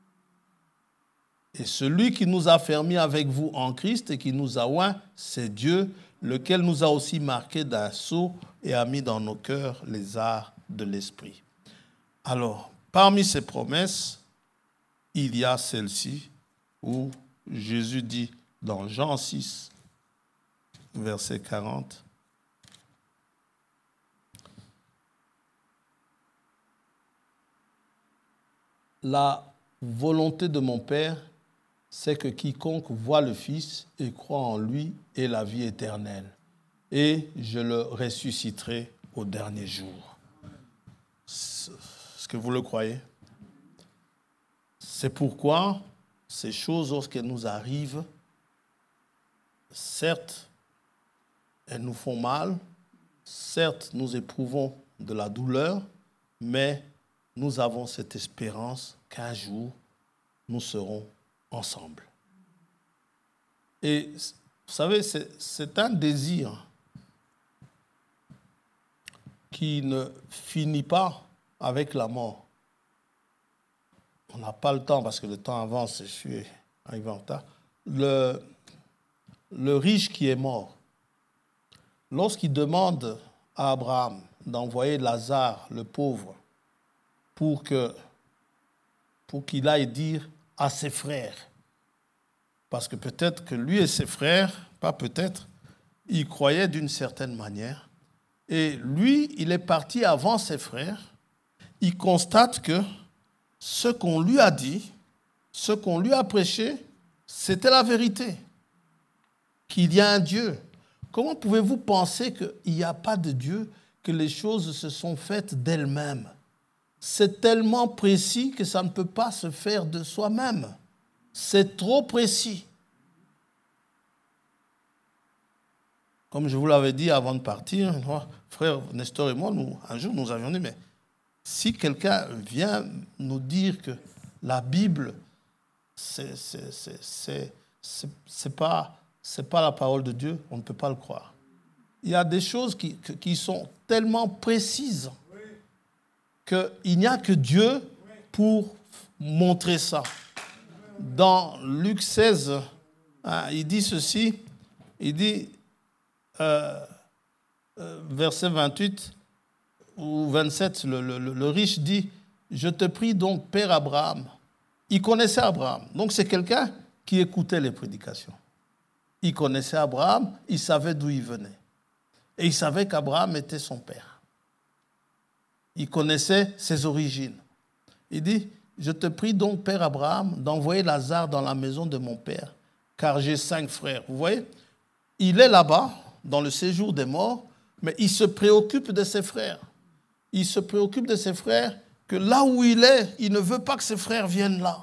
Speaker 1: Et celui qui nous a fermis avec vous en Christ et qui nous a oints, c'est Dieu, lequel nous a aussi marqués d'un sceau et a mis dans nos cœurs les arts de l'esprit. Alors, parmi ces promesses, il y a celle-ci où Jésus dit dans Jean six, verset quarante, La
Speaker 2: volonté de mon Père, c'est que quiconque voit le Fils et croit en lui ait la vie éternelle. Et je le ressusciterai au dernier jour. Est-ce que vous le croyez? C'est pourquoi ces choses, lorsqu'elles nous arrivent, certes, elles nous font mal, certes, nous éprouvons de la douleur, mais nous avons cette espérance qu'un jour, nous serons ensemble. Et vous savez, c'est, c'est un désir qui ne finit pas avec la mort. On n'a pas le temps parce que le temps avance et je suis arrivé en retard. Le, le riche qui est mort, lorsqu'il demande à Abraham d'envoyer Lazare, le pauvre, pour, que, pour qu'il aille dire à ses frères, parce que peut-être que lui et ses frères, pas peut-être, ils croyaient d'une certaine manière, et lui, il est parti avant ses frères, il constate que ce qu'on lui a dit, ce qu'on lui a prêché, c'était la vérité, qu'il y a un Dieu. Comment pouvez-vous penser qu'il n'y a pas de Dieu, que les choses se sont faites d'elles-mêmes? C'est tellement précis que ça ne peut pas se faire de soi-même. C'est trop précis. Comme je vous l'avais dit avant de partir, moi, frère Nestor et moi, nous, un jour, nous avions dit, mais si quelqu'un vient nous dire que la Bible, c'est, c'est, c'est, c'est, c'est, c'est pas, c'est pas la parole de Dieu, on ne peut pas le croire. Il y a des choses qui, qui sont tellement précises qu'il n'y a que Dieu pour montrer ça. Dans Luc seize, hein, il dit ceci, il dit, euh, euh, verset vingt-huit ou vingt-sept, le, le, le riche dit, « Je te prie donc, Père Abraham ». Il connaissait Abraham, donc c'est quelqu'un qui écoutait les prédications. Il connaissait Abraham, il savait d'où il venait. Et il savait qu'Abraham était son père. Il connaissait ses origines. Il dit, « Je te prie donc, Père Abraham, d'envoyer Lazare dans la maison de mon père, car j'ai cinq frères. » Vous voyez, il est là-bas, dans le séjour des morts, mais il se préoccupe de ses frères. Il se préoccupe de ses frères, que là où il est, il ne veut pas que ses frères viennent là.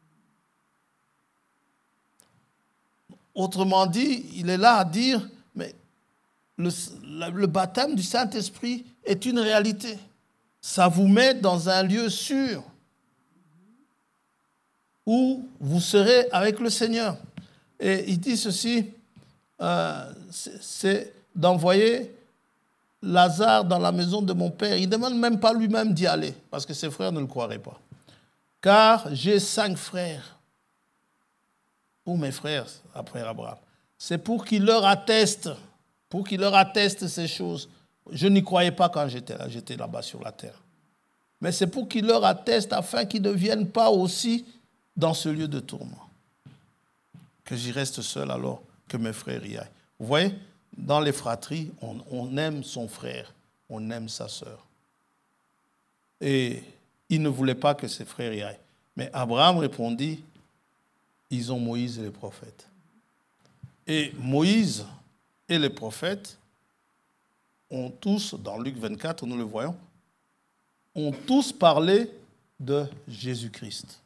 Speaker 2: Autrement dit, il est là à dire, mais le, le baptême du Saint-Esprit est une réalité. Ça vous met dans un lieu sûr où vous serez avec le Seigneur. Et il dit ceci, euh, c'est, c'est d'envoyer Lazare dans la maison de mon père. Il ne demande même pas lui-même d'y aller, parce que ses frères ne le croiraient pas. Car j'ai cinq frères. Où mes frères, après Abraham? C'est pour qu'il leur atteste, pour qu'il leur atteste ces choses. Je n'y croyais pas quand j'étais là, j'étais là-bas sur la terre. Mais c'est pour qu'il leur atteste afin qu'ils ne viennent pas aussi dans ce lieu de tourment. Que j'y reste seul alors que mes frères y aillent. Vous voyez, dans les fratries, on, on aime son frère, on aime sa sœur. Et il ne voulait pas que ses frères y aillent. Mais Abraham répondit, ils ont Moïse et les prophètes. Et Moïse et les prophètes ont tous, dans Luc vingt-quatre, nous le voyons, ont tous parlé de Jésus-Christ.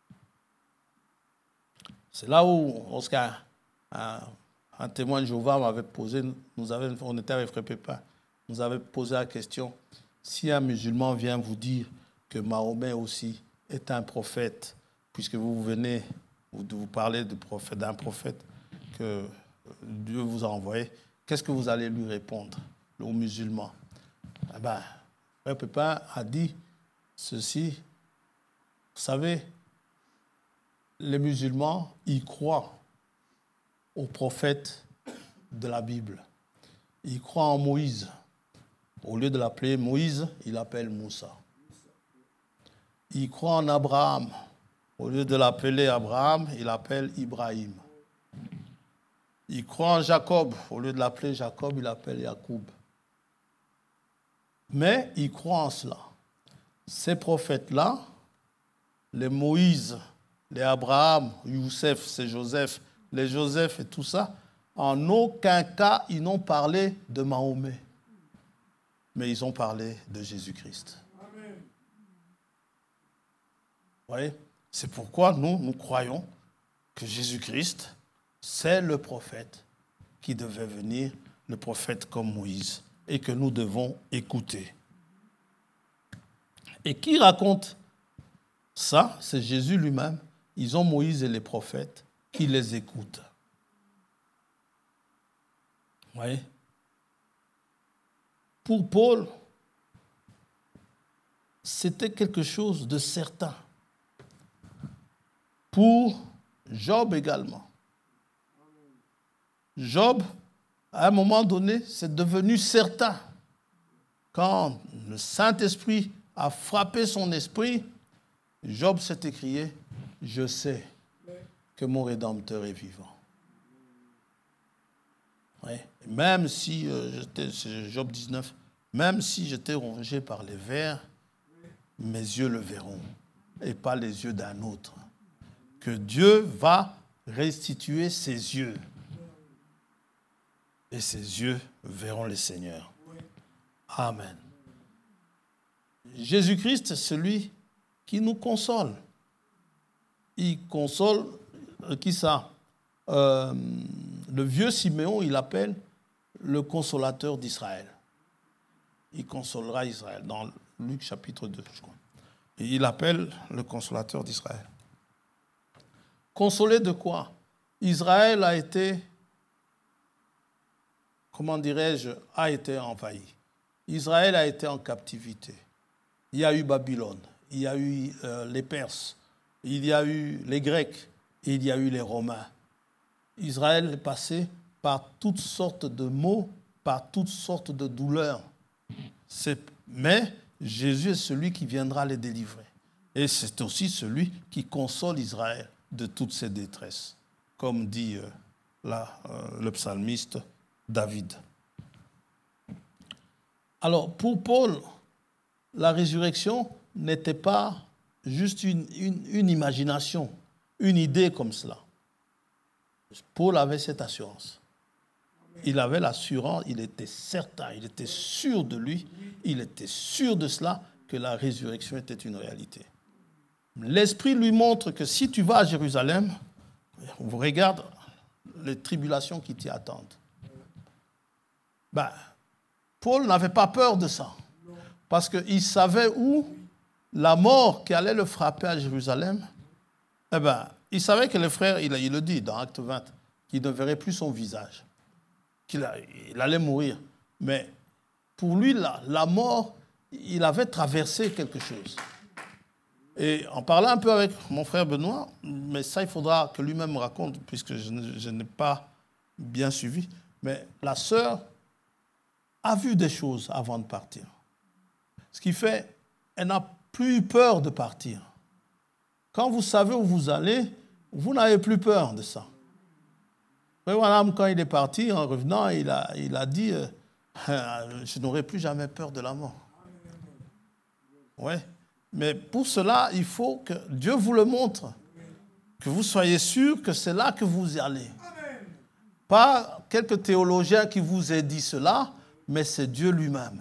Speaker 2: C'est là où, lorsqu'un un, un témoin de Jéhovah m'avait posé, nous avait, on était avec Frère Pépin, nous avait posé la question, si un musulman vient vous dire que Mahomet aussi est un prophète, puisque vous venez de vous parler de prophète, d'un prophète que Dieu vous a envoyé, qu'est-ce que vous allez lui répondre, aux musulmans? Eh bien, Frère Pépin a dit ceci, vous savez, les musulmans, ils croient aux prophètes de la Bible. Ils croient en Moïse. Au lieu de l'appeler Moïse, il l'appelle Moussa. Ils croient en Abraham. Au lieu de l'appeler Abraham, il l'appelle Ibrahim. Ils croient en Jacob. Au lieu de l'appeler Jacob, il l'appelle Jacob. Mais ils croient en cela. Ces prophètes-là, les Moïse les Abraham, Youssef, c'est Joseph, les Joseph et tout ça, en aucun cas, ils n'ont parlé de Mahomet. Mais ils ont parlé de Jésus-Christ. Amen. Vous voyez ? C'est pourquoi nous, nous croyons que Jésus-Christ, c'est le prophète qui devait venir, le prophète comme Moïse, et que nous devons écouter. Et qui raconte ça ? C'est Jésus lui-même. Ils ont Moïse et les prophètes qui les écoutent. Vous voyez ? Pour Paul, c'était quelque chose de certain. Pour Job également. Job, à un moment donné, c'est devenu certain. Quand le Saint-Esprit a frappé son esprit, Job s'est écrié « Je sais que mon Rédempteur est vivant ». Ouais. Même si, euh, j'étais, c'est Job dix-neuf, même si j'étais rongé par les vers, mes yeux le verront et pas les yeux d'un autre. Que Dieu va restituer ses yeux. Et ses yeux verront le Seigneur. Amen. Jésus-Christ, c'est celui qui nous console. Il console, euh, qui ça euh, Le vieux Siméon, il l'appelle le consolateur d'Israël. Il consolera Israël, dans Luc chapitre deux, je crois. Et il l'appelle le consolateur d'Israël. Consolé de quoi ? Israël a été, comment dirais-je, a été envahi. Israël a été en captivité. Il y a eu Babylone, il y a eu euh, les Perses, il y a eu les Grecs, et il y a eu les Romains. Israël est passé par toutes sortes de maux, par toutes sortes de douleurs. C'est, mais Jésus est celui qui viendra les délivrer. Et c'est aussi celui qui console Israël de toutes ses détresses, comme dit euh, là, euh, le psalmiste David. Alors, pour Paul, la résurrection n'était pas juste une, une, une imagination, une idée comme cela. Paul avait cette assurance. Il avait l'assurance, il était certain, il était sûr de lui, il était sûr de cela, que la résurrection était une réalité. L'Esprit lui montre que si tu vas à Jérusalem, on regarde les tribulations qui t'y attendent. Ben, Paul n'avait pas peur de ça, parce qu'il savait où la mort qui allait le frapper à Jérusalem, eh ben, il savait que le frère, il, il le dit dans Acte vingt, qu'il ne verrait plus son visage, qu'il a, il allait mourir. Mais pour lui, la, la mort, il avait traversé quelque chose. Et en parlant un peu avec mon frère Benoît, mais ça, il faudra que lui-même me raconte, puisque je, ne, je n'ai pas bien suivi, mais la sœur a vu des choses avant de partir. Ce qui fait, elle n'a plus eu peur de partir. Quand vous savez où vous allez, vous n'avez plus peur de ça. Mais voilà, quand il est parti, en revenant, il a, il a dit euh, « Je n'aurai plus jamais peur de la mort. » Ouais. Mais pour cela, il faut que Dieu vous le montre, que vous soyez sûr que c'est là que vous allez. Pas quelques théologiens qui vous aient dit cela, mais c'est Dieu lui-même.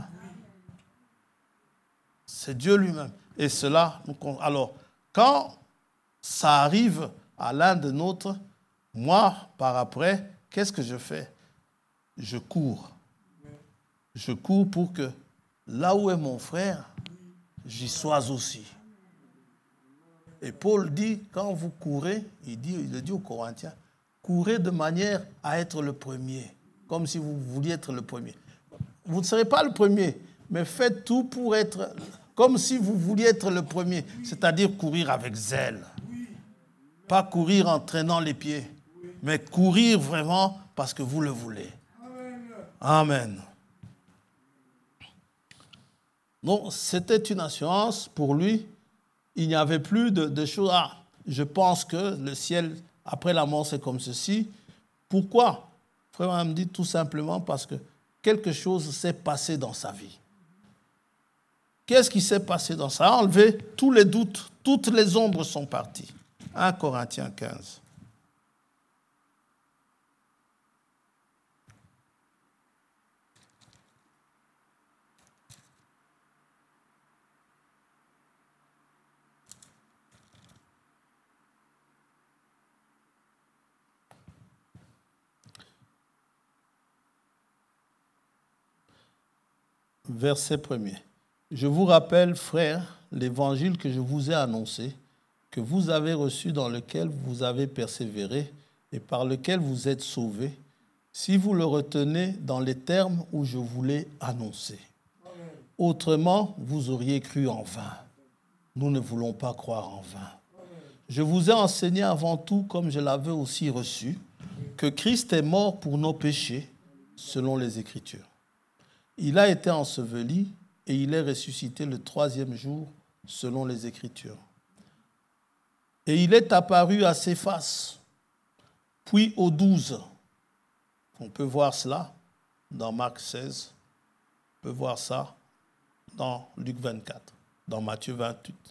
Speaker 2: C'est Dieu lui-même. Et cela, alors, quand ça arrive à l'un de nôtres, moi, par après, qu'est-ce que je fais ? Je cours. Je cours pour que là où est mon frère, j'y sois aussi. Et Paul dit, quand vous courez, il, dit, il le dit aux Corinthiens, courez de manière à être le premier, comme si vous vouliez être le premier. Vous ne serez pas le premier, mais faites tout pour être comme si vous vouliez être le premier, c'est-à-dire courir avec zèle. Pas courir en traînant les pieds, mais courir vraiment parce que vous le voulez. Amen. Donc, c'était une assurance pour lui. Il n'y avait plus de, de choses. Ah, je pense que le ciel, après la mort, c'est comme ceci. Pourquoi ? Frère me dit tout simplement parce que quelque chose s'est passé dans sa vie. Qu'est-ce qui s'est passé dans ça ? Ça a enlevé tous les doutes, toutes les ombres sont parties. un Corinthiens quinze. Verset premier. Je vous rappelle, frères, l'évangile que je vous ai annoncé, que vous avez reçu, dans lequel vous avez persévéré et par lequel vous êtes sauvés, si vous le retenez dans les termes où je vous l'ai annoncé. Autrement, vous auriez cru en vain. Nous ne voulons pas croire en vain. Je vous ai enseigné avant tout, comme je l'avais aussi reçu, que Christ est mort pour nos péchés, selon les Écritures. Il a été enseveli et il est ressuscité le troisième jour, selon les Écritures. Et il est apparu à Céphas, puis aux douze. On peut voir cela dans Marc seize, on peut voir ça dans Luc vingt-quatre, dans Matthieu vingt-huit.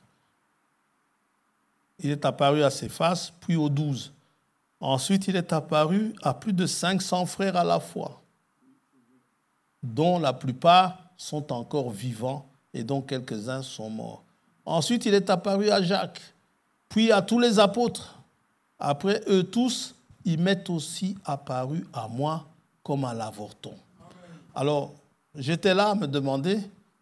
Speaker 2: Il est apparu à Céphas, puis aux douze. Ensuite, il est apparu à plus de cinq cents frères à la fois, dont la plupart sont encore vivants et dont quelques-uns sont morts. Ensuite, il est apparu à Jacques, puis à tous les apôtres. Après eux tous, il m'est aussi apparu à moi comme à l'avorton. Alors, j'étais là à me demander,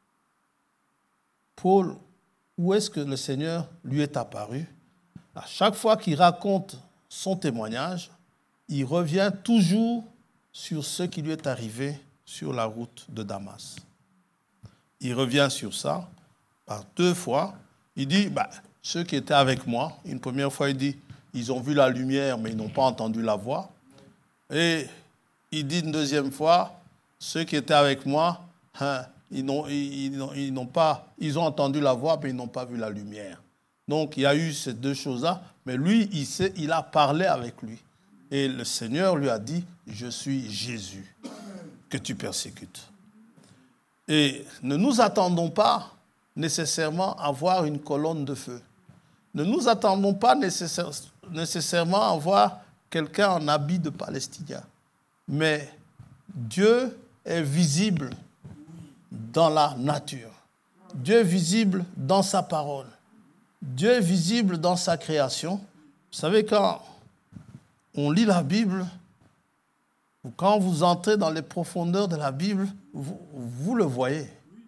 Speaker 2: Paul, où est-ce que le Seigneur lui est apparu? À chaque fois qu'il raconte son témoignage, il revient toujours sur ce qui lui est arrivé sur la route de Damas. Il revient sur ça par deux fois. Il dit, bah, ceux qui étaient avec moi, une première fois il dit, ils ont vu la lumière mais ils n'ont pas entendu la voix. Et il dit une deuxième fois, ceux qui étaient avec moi, hein, ils, n'ont, ils, ils, ils n'ont pas, ils ont entendu la voix mais ils n'ont pas vu la lumière. Donc il y a eu ces deux choses-là, mais lui, il, sait, il a parlé avec lui. Et le Seigneur lui a dit, je suis Jésus que tu persécutes. Et ne nous attendons pas nécessairement à voir une colonne de feu. Ne nous attendons pas nécessaire, nécessairement à voir quelqu'un en habit de Palestinien. Mais Dieu est visible dans la nature. Dieu est visible dans sa parole. Dieu est visible dans sa création. Vous savez, quand on lit la Bible, quand vous entrez dans les profondeurs de la Bible, vous, vous le voyez.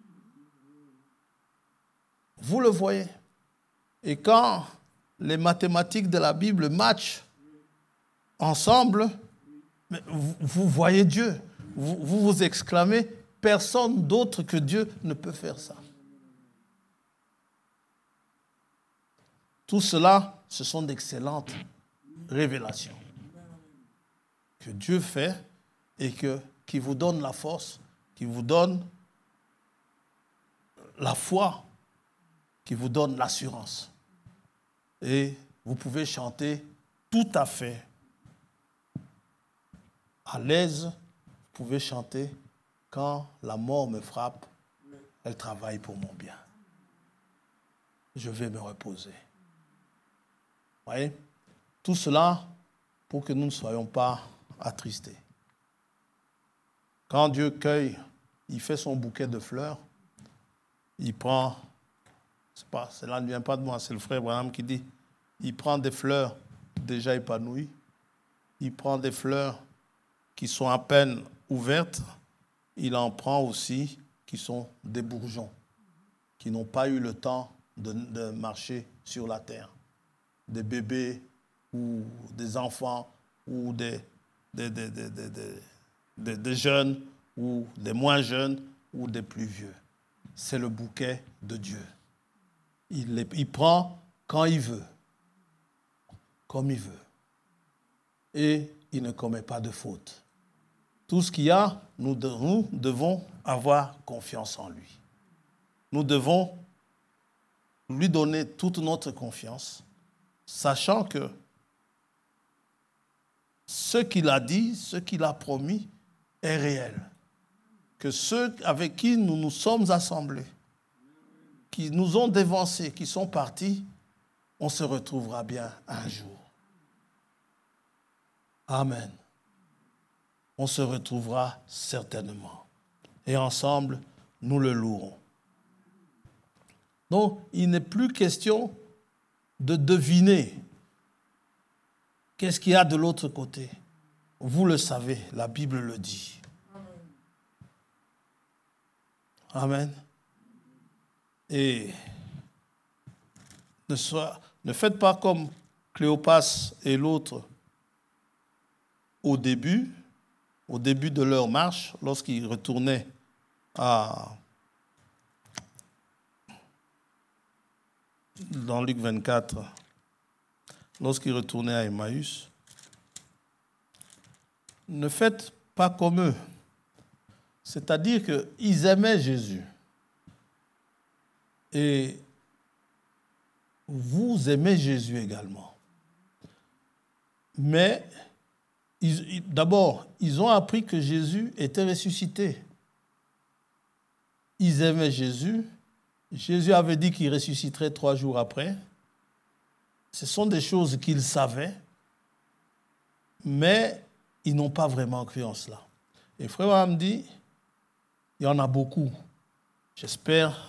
Speaker 2: Vous le voyez. Et quand les mathématiques de la Bible matchent ensemble, vous, vous voyez Dieu. Vous, vous vous exclamez, personne d'autre que Dieu ne peut faire ça. Tout cela, ce sont d'excellentes révélations que Dieu fait et que, qui vous donne la force, qui vous donne la foi, qui vous donne l'assurance. Et vous pouvez chanter tout à fait à l'aise. Vous pouvez chanter quand la mort me frappe, elle travaille pour mon bien. Je vais me reposer. Vous voyez? Tout cela pour que nous ne soyons pas attristés. Quand Dieu cueille, il fait son bouquet de fleurs, il prend, c'est pas, cela ne vient pas de moi, c'est le frère Branham qui dit, il prend des fleurs déjà épanouies, il prend des fleurs qui sont à peine ouvertes, il en prend aussi qui sont des bourgeons, qui n'ont pas eu le temps de, de marcher sur la terre. Des bébés ou des enfants ou des, des, des, des, des, des, des jeunes ou des moins jeunes ou des plus vieux. C'est le bouquet de Dieu. Il, les, il prend quand il veut, comme il veut. Et il ne commet pas de faute. Tout ce qu'il y a, nous, de, nous devons avoir confiance en lui. Nous devons lui donner toute notre confiance, sachant que ce qu'il a dit, ce qu'il a promis est réel. Que ceux avec qui nous nous sommes assemblés, qui nous ont dévancés, qui sont partis, on se retrouvera bien un jour. Amen. On se retrouvera certainement. Et ensemble, nous le louerons. Donc, il n'est plus question de deviner qu'est-ce qu'il y a de l'autre côté. Vous le savez, la Bible le dit. Amen. Et ne, soit, ne faites pas comme Cléopas et l'autre au début, au début de leur marche, lorsqu'ils retournaient à, dans Luc vingt-quatre, lorsqu'ils retournaient à Emmaüs. Ne faites pas comme eux. C'est-à-dire qu'ils aimaient Jésus. Et vous aimez Jésus également. Mais ils, d'abord, ils ont appris que Jésus était ressuscité. Ils aimaient Jésus. Jésus avait dit qu'il ressusciterait trois jours après. Ce sont des choses qu'ils savaient, mais ils n'ont pas vraiment cru en cela. Et Frère Abraham dit, il y en a beaucoup. J'espère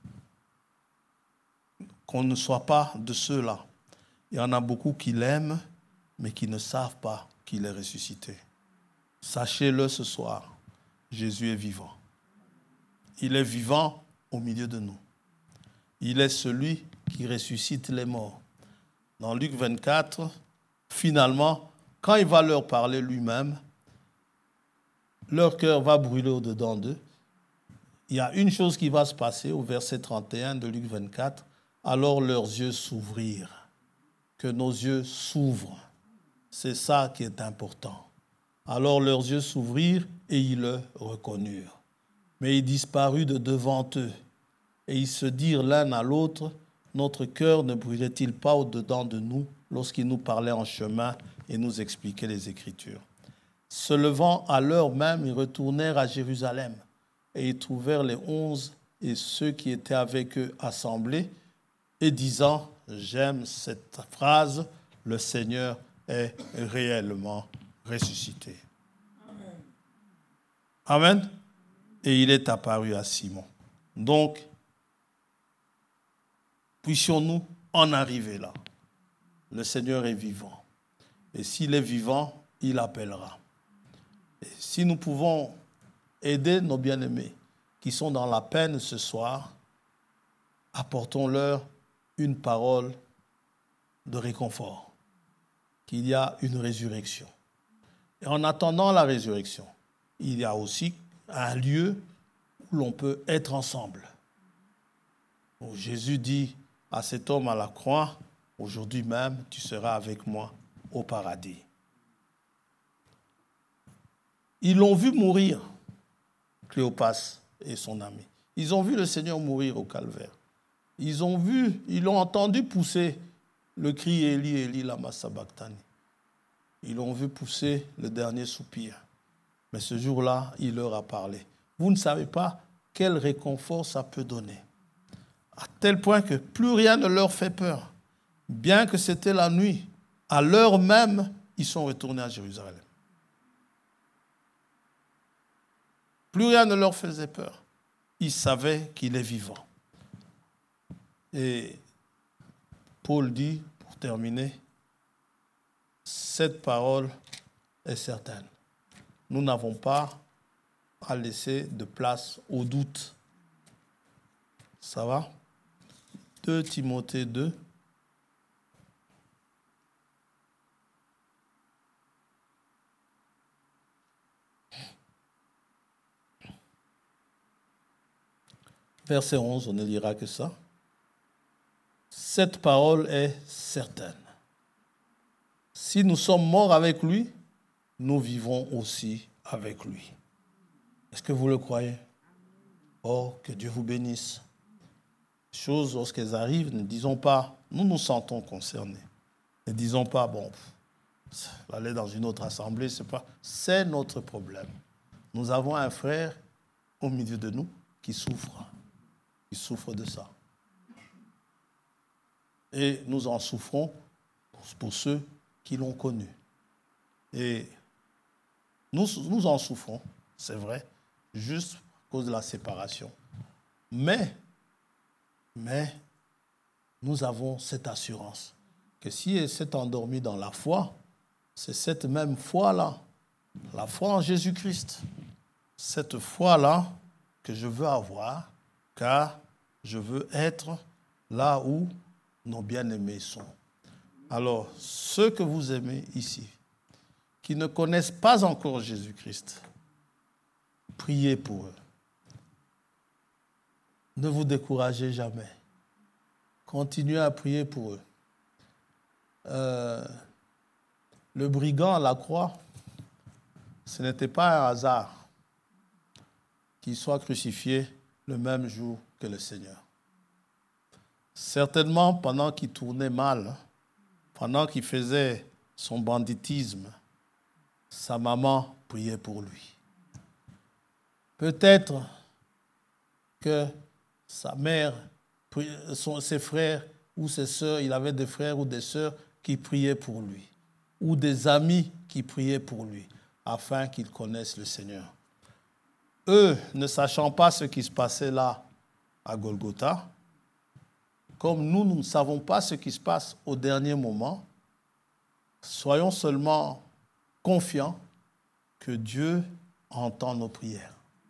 Speaker 2: qu'on ne soit pas de ceux-là. Il y en a beaucoup qui l'aiment, mais qui ne savent pas qu'il est ressuscité. Sachez-le ce soir, Jésus est vivant. Il est vivant au milieu de nous. Il est celui qui ressuscite les morts. Dans Luc vingt-quatre, finalement, quand il va leur parler lui-même, leur cœur va brûler au-dedans d'eux. Il y a une chose qui va se passer au verset trente et un de Luc vingt-quatre. Alors leurs yeux s'ouvrirent. Que nos yeux s'ouvrent. C'est ça qui est important. Alors leurs yeux s'ouvrirent et ils le reconnurent. Mais il disparut de devant eux. Et ils se dirent l'un à l'autre, notre cœur ne brûlait-il pas au-dedans de nous lorsqu'il nous parlait en chemin et nous expliquait les Écritures. Se levant à l'heure même, ils retournèrent à Jérusalem et ils trouvèrent les onze et ceux qui étaient avec eux assemblés et disant, j'aime cette phrase, le Seigneur est réellement ressuscité. Amen. Amen. Et il est apparu à Simon. Donc, puissions-nous en arriver là. Le Seigneur est vivant. Et s'il est vivant, il appellera. Et si nous pouvons aider nos bien-aimés qui sont dans la peine ce soir, apportons-leur une parole de réconfort, qu'il y a une résurrection. Et en attendant la résurrection, il y a aussi un lieu où l'on peut être ensemble. Où Jésus dit à cet homme à la croix, aujourd'hui même, tu seras avec moi au paradis. Ils l'ont vu mourir, Cléopas et son ami. Ils ont vu le Seigneur mourir au calvaire. Ils ont vu, ils l'ont entendu pousser le cri Élie, Élie, lama sabachthani. Ils l'ont vu pousser le dernier soupir. Mais ce jour-là, il leur a parlé. Vous ne savez pas quel réconfort ça peut donner. À tel point que plus rien ne leur fait peur. Bien que c'était la nuit, à l'heure même, ils sont retournés à Jérusalem. Plus rien ne leur faisait peur. Ils savaient qu'il est vivant. Et Paul dit, pour terminer, cette parole est certaine. Nous n'avons pas à laisser de place au doute. Ça va? deux Timothée deux. Verset onze, on ne lira que ça. Cette parole est certaine. Si nous sommes morts avec lui, nous vivrons aussi avec lui. Est-ce que vous le croyez? Oh, que Dieu vous bénisse. Les choses, lorsqu'elles arrivent, ne disons pas, nous nous sentons concernés. Ne disons pas, bon, aller dans une autre assemblée, c'est pas, c'est notre problème. Nous avons un frère au milieu de nous qui souffre, qui souffre de ça. Et nous en souffrons pour ceux qui l'ont connu. Et nous, nous en souffrons, c'est vrai, juste à cause de la séparation. Mais, mais, nous avons cette assurance que si elle s'est endormie dans la foi, c'est cette même foi-là, la foi en Jésus-Christ, cette foi-là que je veux avoir, car je veux être là où nos bien-aimés sont. Alors, ceux que vous aimez ici, qui ne connaissent pas encore Jésus-Christ, priez pour eux. Ne vous découragez jamais. Continuez à prier pour eux. Euh, le brigand à la croix, ce n'était pas un hasard qu'il soit crucifié le même jour que le Seigneur. Certainement, pendant qu'il tournait mal, pendant qu'il faisait son banditisme, sa maman priait pour lui. Peut-être que sa mère, son, ses frères ou ses sœurs, il avait des frères ou des sœurs qui priaient pour lui, ou des amis qui priaient pour lui, afin qu'il connaisse le Seigneur. Eux, ne sachant pas ce qui se passait là, à Golgotha, comme nous, nous ne savons pas ce qui se passe au dernier moment, soyons seulement confiants que Dieu entend nos prières.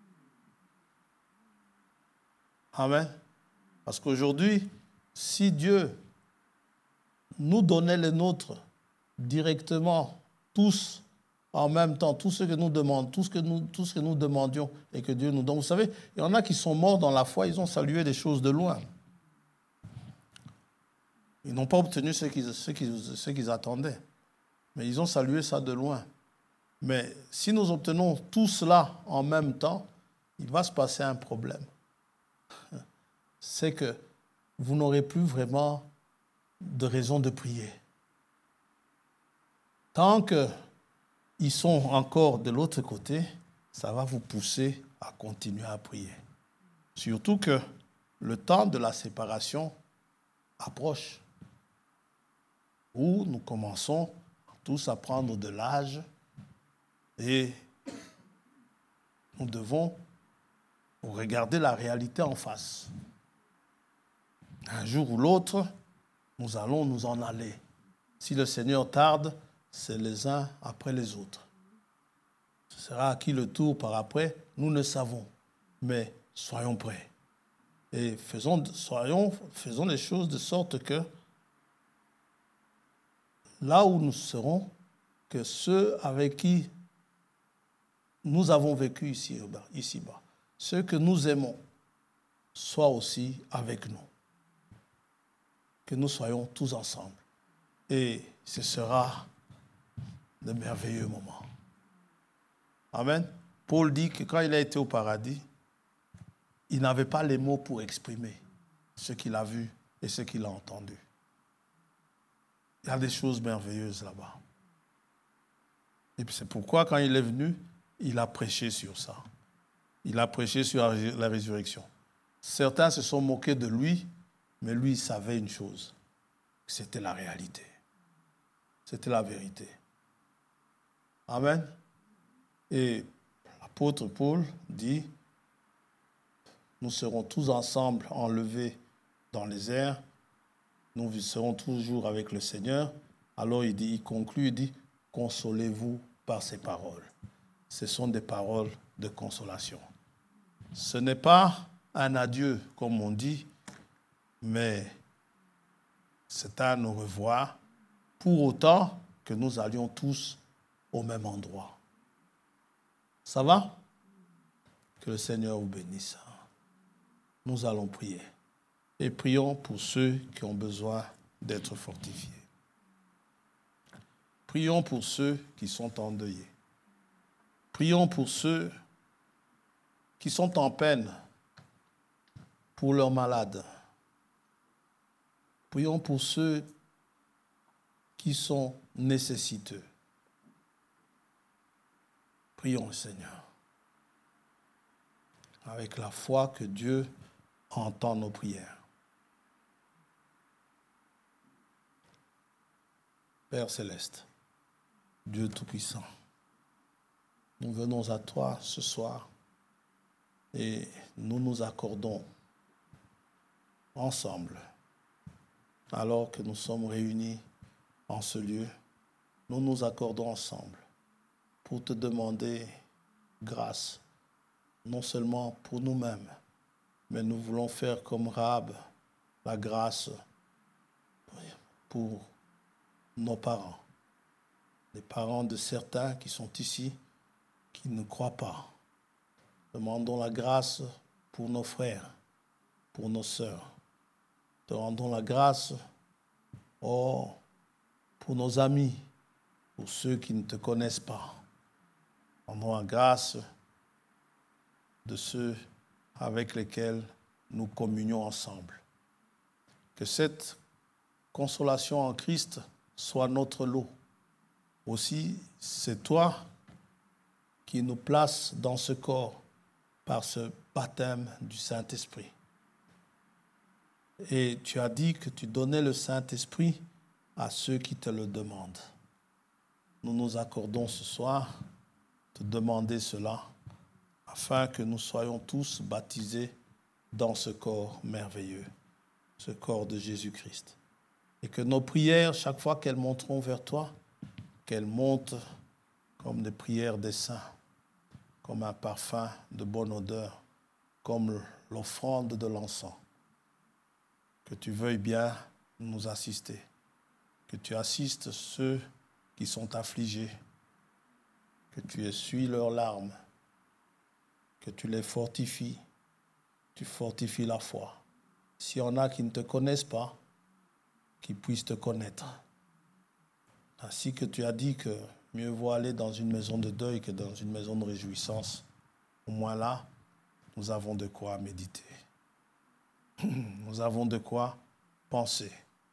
Speaker 2: Amen. Parce qu'aujourd'hui, si Dieu nous donnait les nôtres directement, tous, en même temps, tout ce que nous demandons, tout ce que nous, tout ce que nous demandions et que Dieu nous donne. Vous savez, il y en a qui sont morts dans la foi, ils ont salué des choses de loin. Ils n'ont pas obtenu ce qu'ils, ce qu'ils, ce qu'ils attendaient. Mais ils ont salué ça de loin. Mais si nous obtenons tout cela en même temps, il va se passer un problème. C'est que vous n'aurez plus vraiment de raison de prier. Tant qu'ils sont encore de l'autre côté, ça va vous pousser à continuer à prier. Surtout que le temps de la séparation approche, où nous commençons tous à prendre de l'âge et nous devons regarder la réalité en face. Un jour ou l'autre, nous allons nous en aller. Si le Seigneur tarde, c'est les uns après les autres. Ce sera à qui le tour par après, nous ne savons. Mais soyons prêts. Et faisons, soyons, faisons les choses de sorte que là où nous serons, que ceux avec qui nous avons vécu ici, ici-bas, ceux que nous aimons, soient aussi avec nous. Que nous soyons tous ensemble. Et ce sera de merveilleux moments. Amen. Paul dit que quand il a été au paradis, il n'avait pas les mots pour exprimer ce qu'il a vu et ce qu'il a entendu. Il y a des choses merveilleuses là-bas. Et puis c'est pourquoi quand il est venu, il a prêché sur ça. Il a prêché sur la résurrection. Certains se sont moqués de lui, mais lui, il savait une chose. C'était la réalité. C'était la vérité. Amen. Et l'apôtre Paul dit, nous serons tous ensemble enlevés dans les airs. Nous serons toujours avec le Seigneur. Alors il dit, il conclut, il dit, consolez-vous par ces paroles. Ce sont des paroles de consolation. Ce n'est pas un adieu, comme on dit, mais c'est un au revoir, pour autant que nous allions tous au même endroit. Ça va? Que le Seigneur vous bénisse. Nous allons prier. Et prions pour ceux qui ont besoin d'être fortifiés. Prions pour ceux qui sont endeuillés. Prions pour ceux qui sont en peine, pour leurs malades. Prions pour ceux qui sont nécessiteux. Prions, Seigneur, avec la foi que Dieu entend nos prières. Père céleste, Dieu Tout-Puissant, nous venons à toi ce soir et nous nous accordons ensemble, alors que nous sommes réunis en ce lieu, nous nous accordons ensemble pour te demander grâce, non seulement pour nous-mêmes, mais nous voulons faire comme Rahab, la grâce pour nos parents, les parents de certains qui sont ici, qui ne croient pas. Demandons la grâce pour nos frères, pour nos sœurs. Demandons la grâce oh, pour nos amis, pour ceux qui ne te connaissent pas. Demandons la grâce de ceux avec lesquels nous communions ensemble. Que cette consolation en Christ soit notre lot. Aussi, c'est toi qui nous places dans ce corps par ce baptême du Saint-Esprit. Et tu as dit que tu donnais le Saint-Esprit à ceux qui te le demandent. Nous nous accordons ce soir te demander cela afin que nous soyons tous baptisés dans ce corps merveilleux, ce corps de Jésus-Christ. Et que nos prières, chaque fois qu'elles monteront vers toi, qu'elles montent comme des prières des saints, comme un parfum de bonne odeur, comme l'offrande de l'encens. Que tu veuilles bien nous assister, que tu assistes ceux qui sont affligés, que tu essuies leurs larmes, que tu les fortifies, tu fortifies la foi. S'il y en a qui ne te connaissent pas, qu'ils puissent te connaître. Ainsi que tu as dit que mieux vaut aller dans une maison de deuil que dans une maison de réjouissance. Au moins là, nous avons de quoi méditer. Nous avons de quoi penser.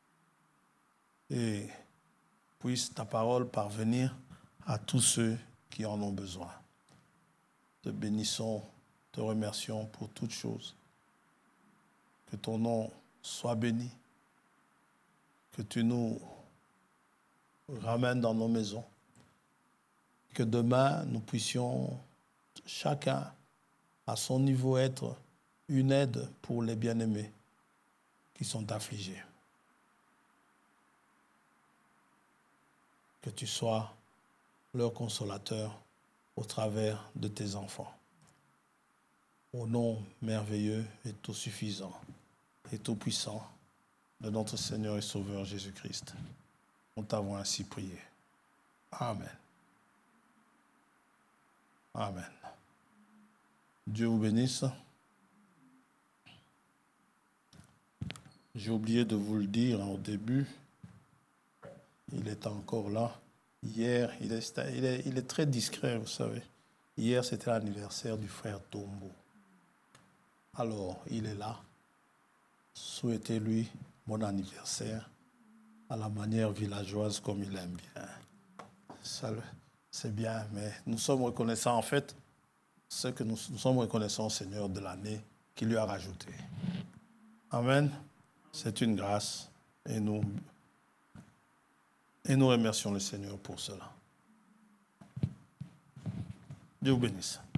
Speaker 2: Et puisse ta parole parvenir à tous ceux qui en ont besoin. Te bénissons, te remercions pour toutes choses. Que ton nom soit béni. Que tu nous ramènes dans nos maisons. Que demain, nous puissions chacun à son niveau être une aide pour les bien-aimés qui sont affligés. Que tu sois leur consolateur au travers de tes enfants. Au nom merveilleux et tout suffisant et tout puissant de notre Seigneur et Sauveur Jésus-Christ. Nous t'avons ainsi prié. Amen. Amen. Dieu vous bénisse. J'ai oublié de vous le dire au début. Il est encore là. Hier, il est, il est, il est très discret, vous savez. Hier, c'était l'anniversaire du frère Tombo. Alors, il est là. Souhaitez-lui bon anniversaire à la manière villageoise comme il aime bien. Ça, c'est bien, mais nous sommes reconnaissants, en fait, ce que nous, nous sommes reconnaissants au Seigneur de l'année qu'il lui a rajouté. Amen. C'est une grâce et nous, et nous remercions le Seigneur pour cela. Dieu vous bénisse.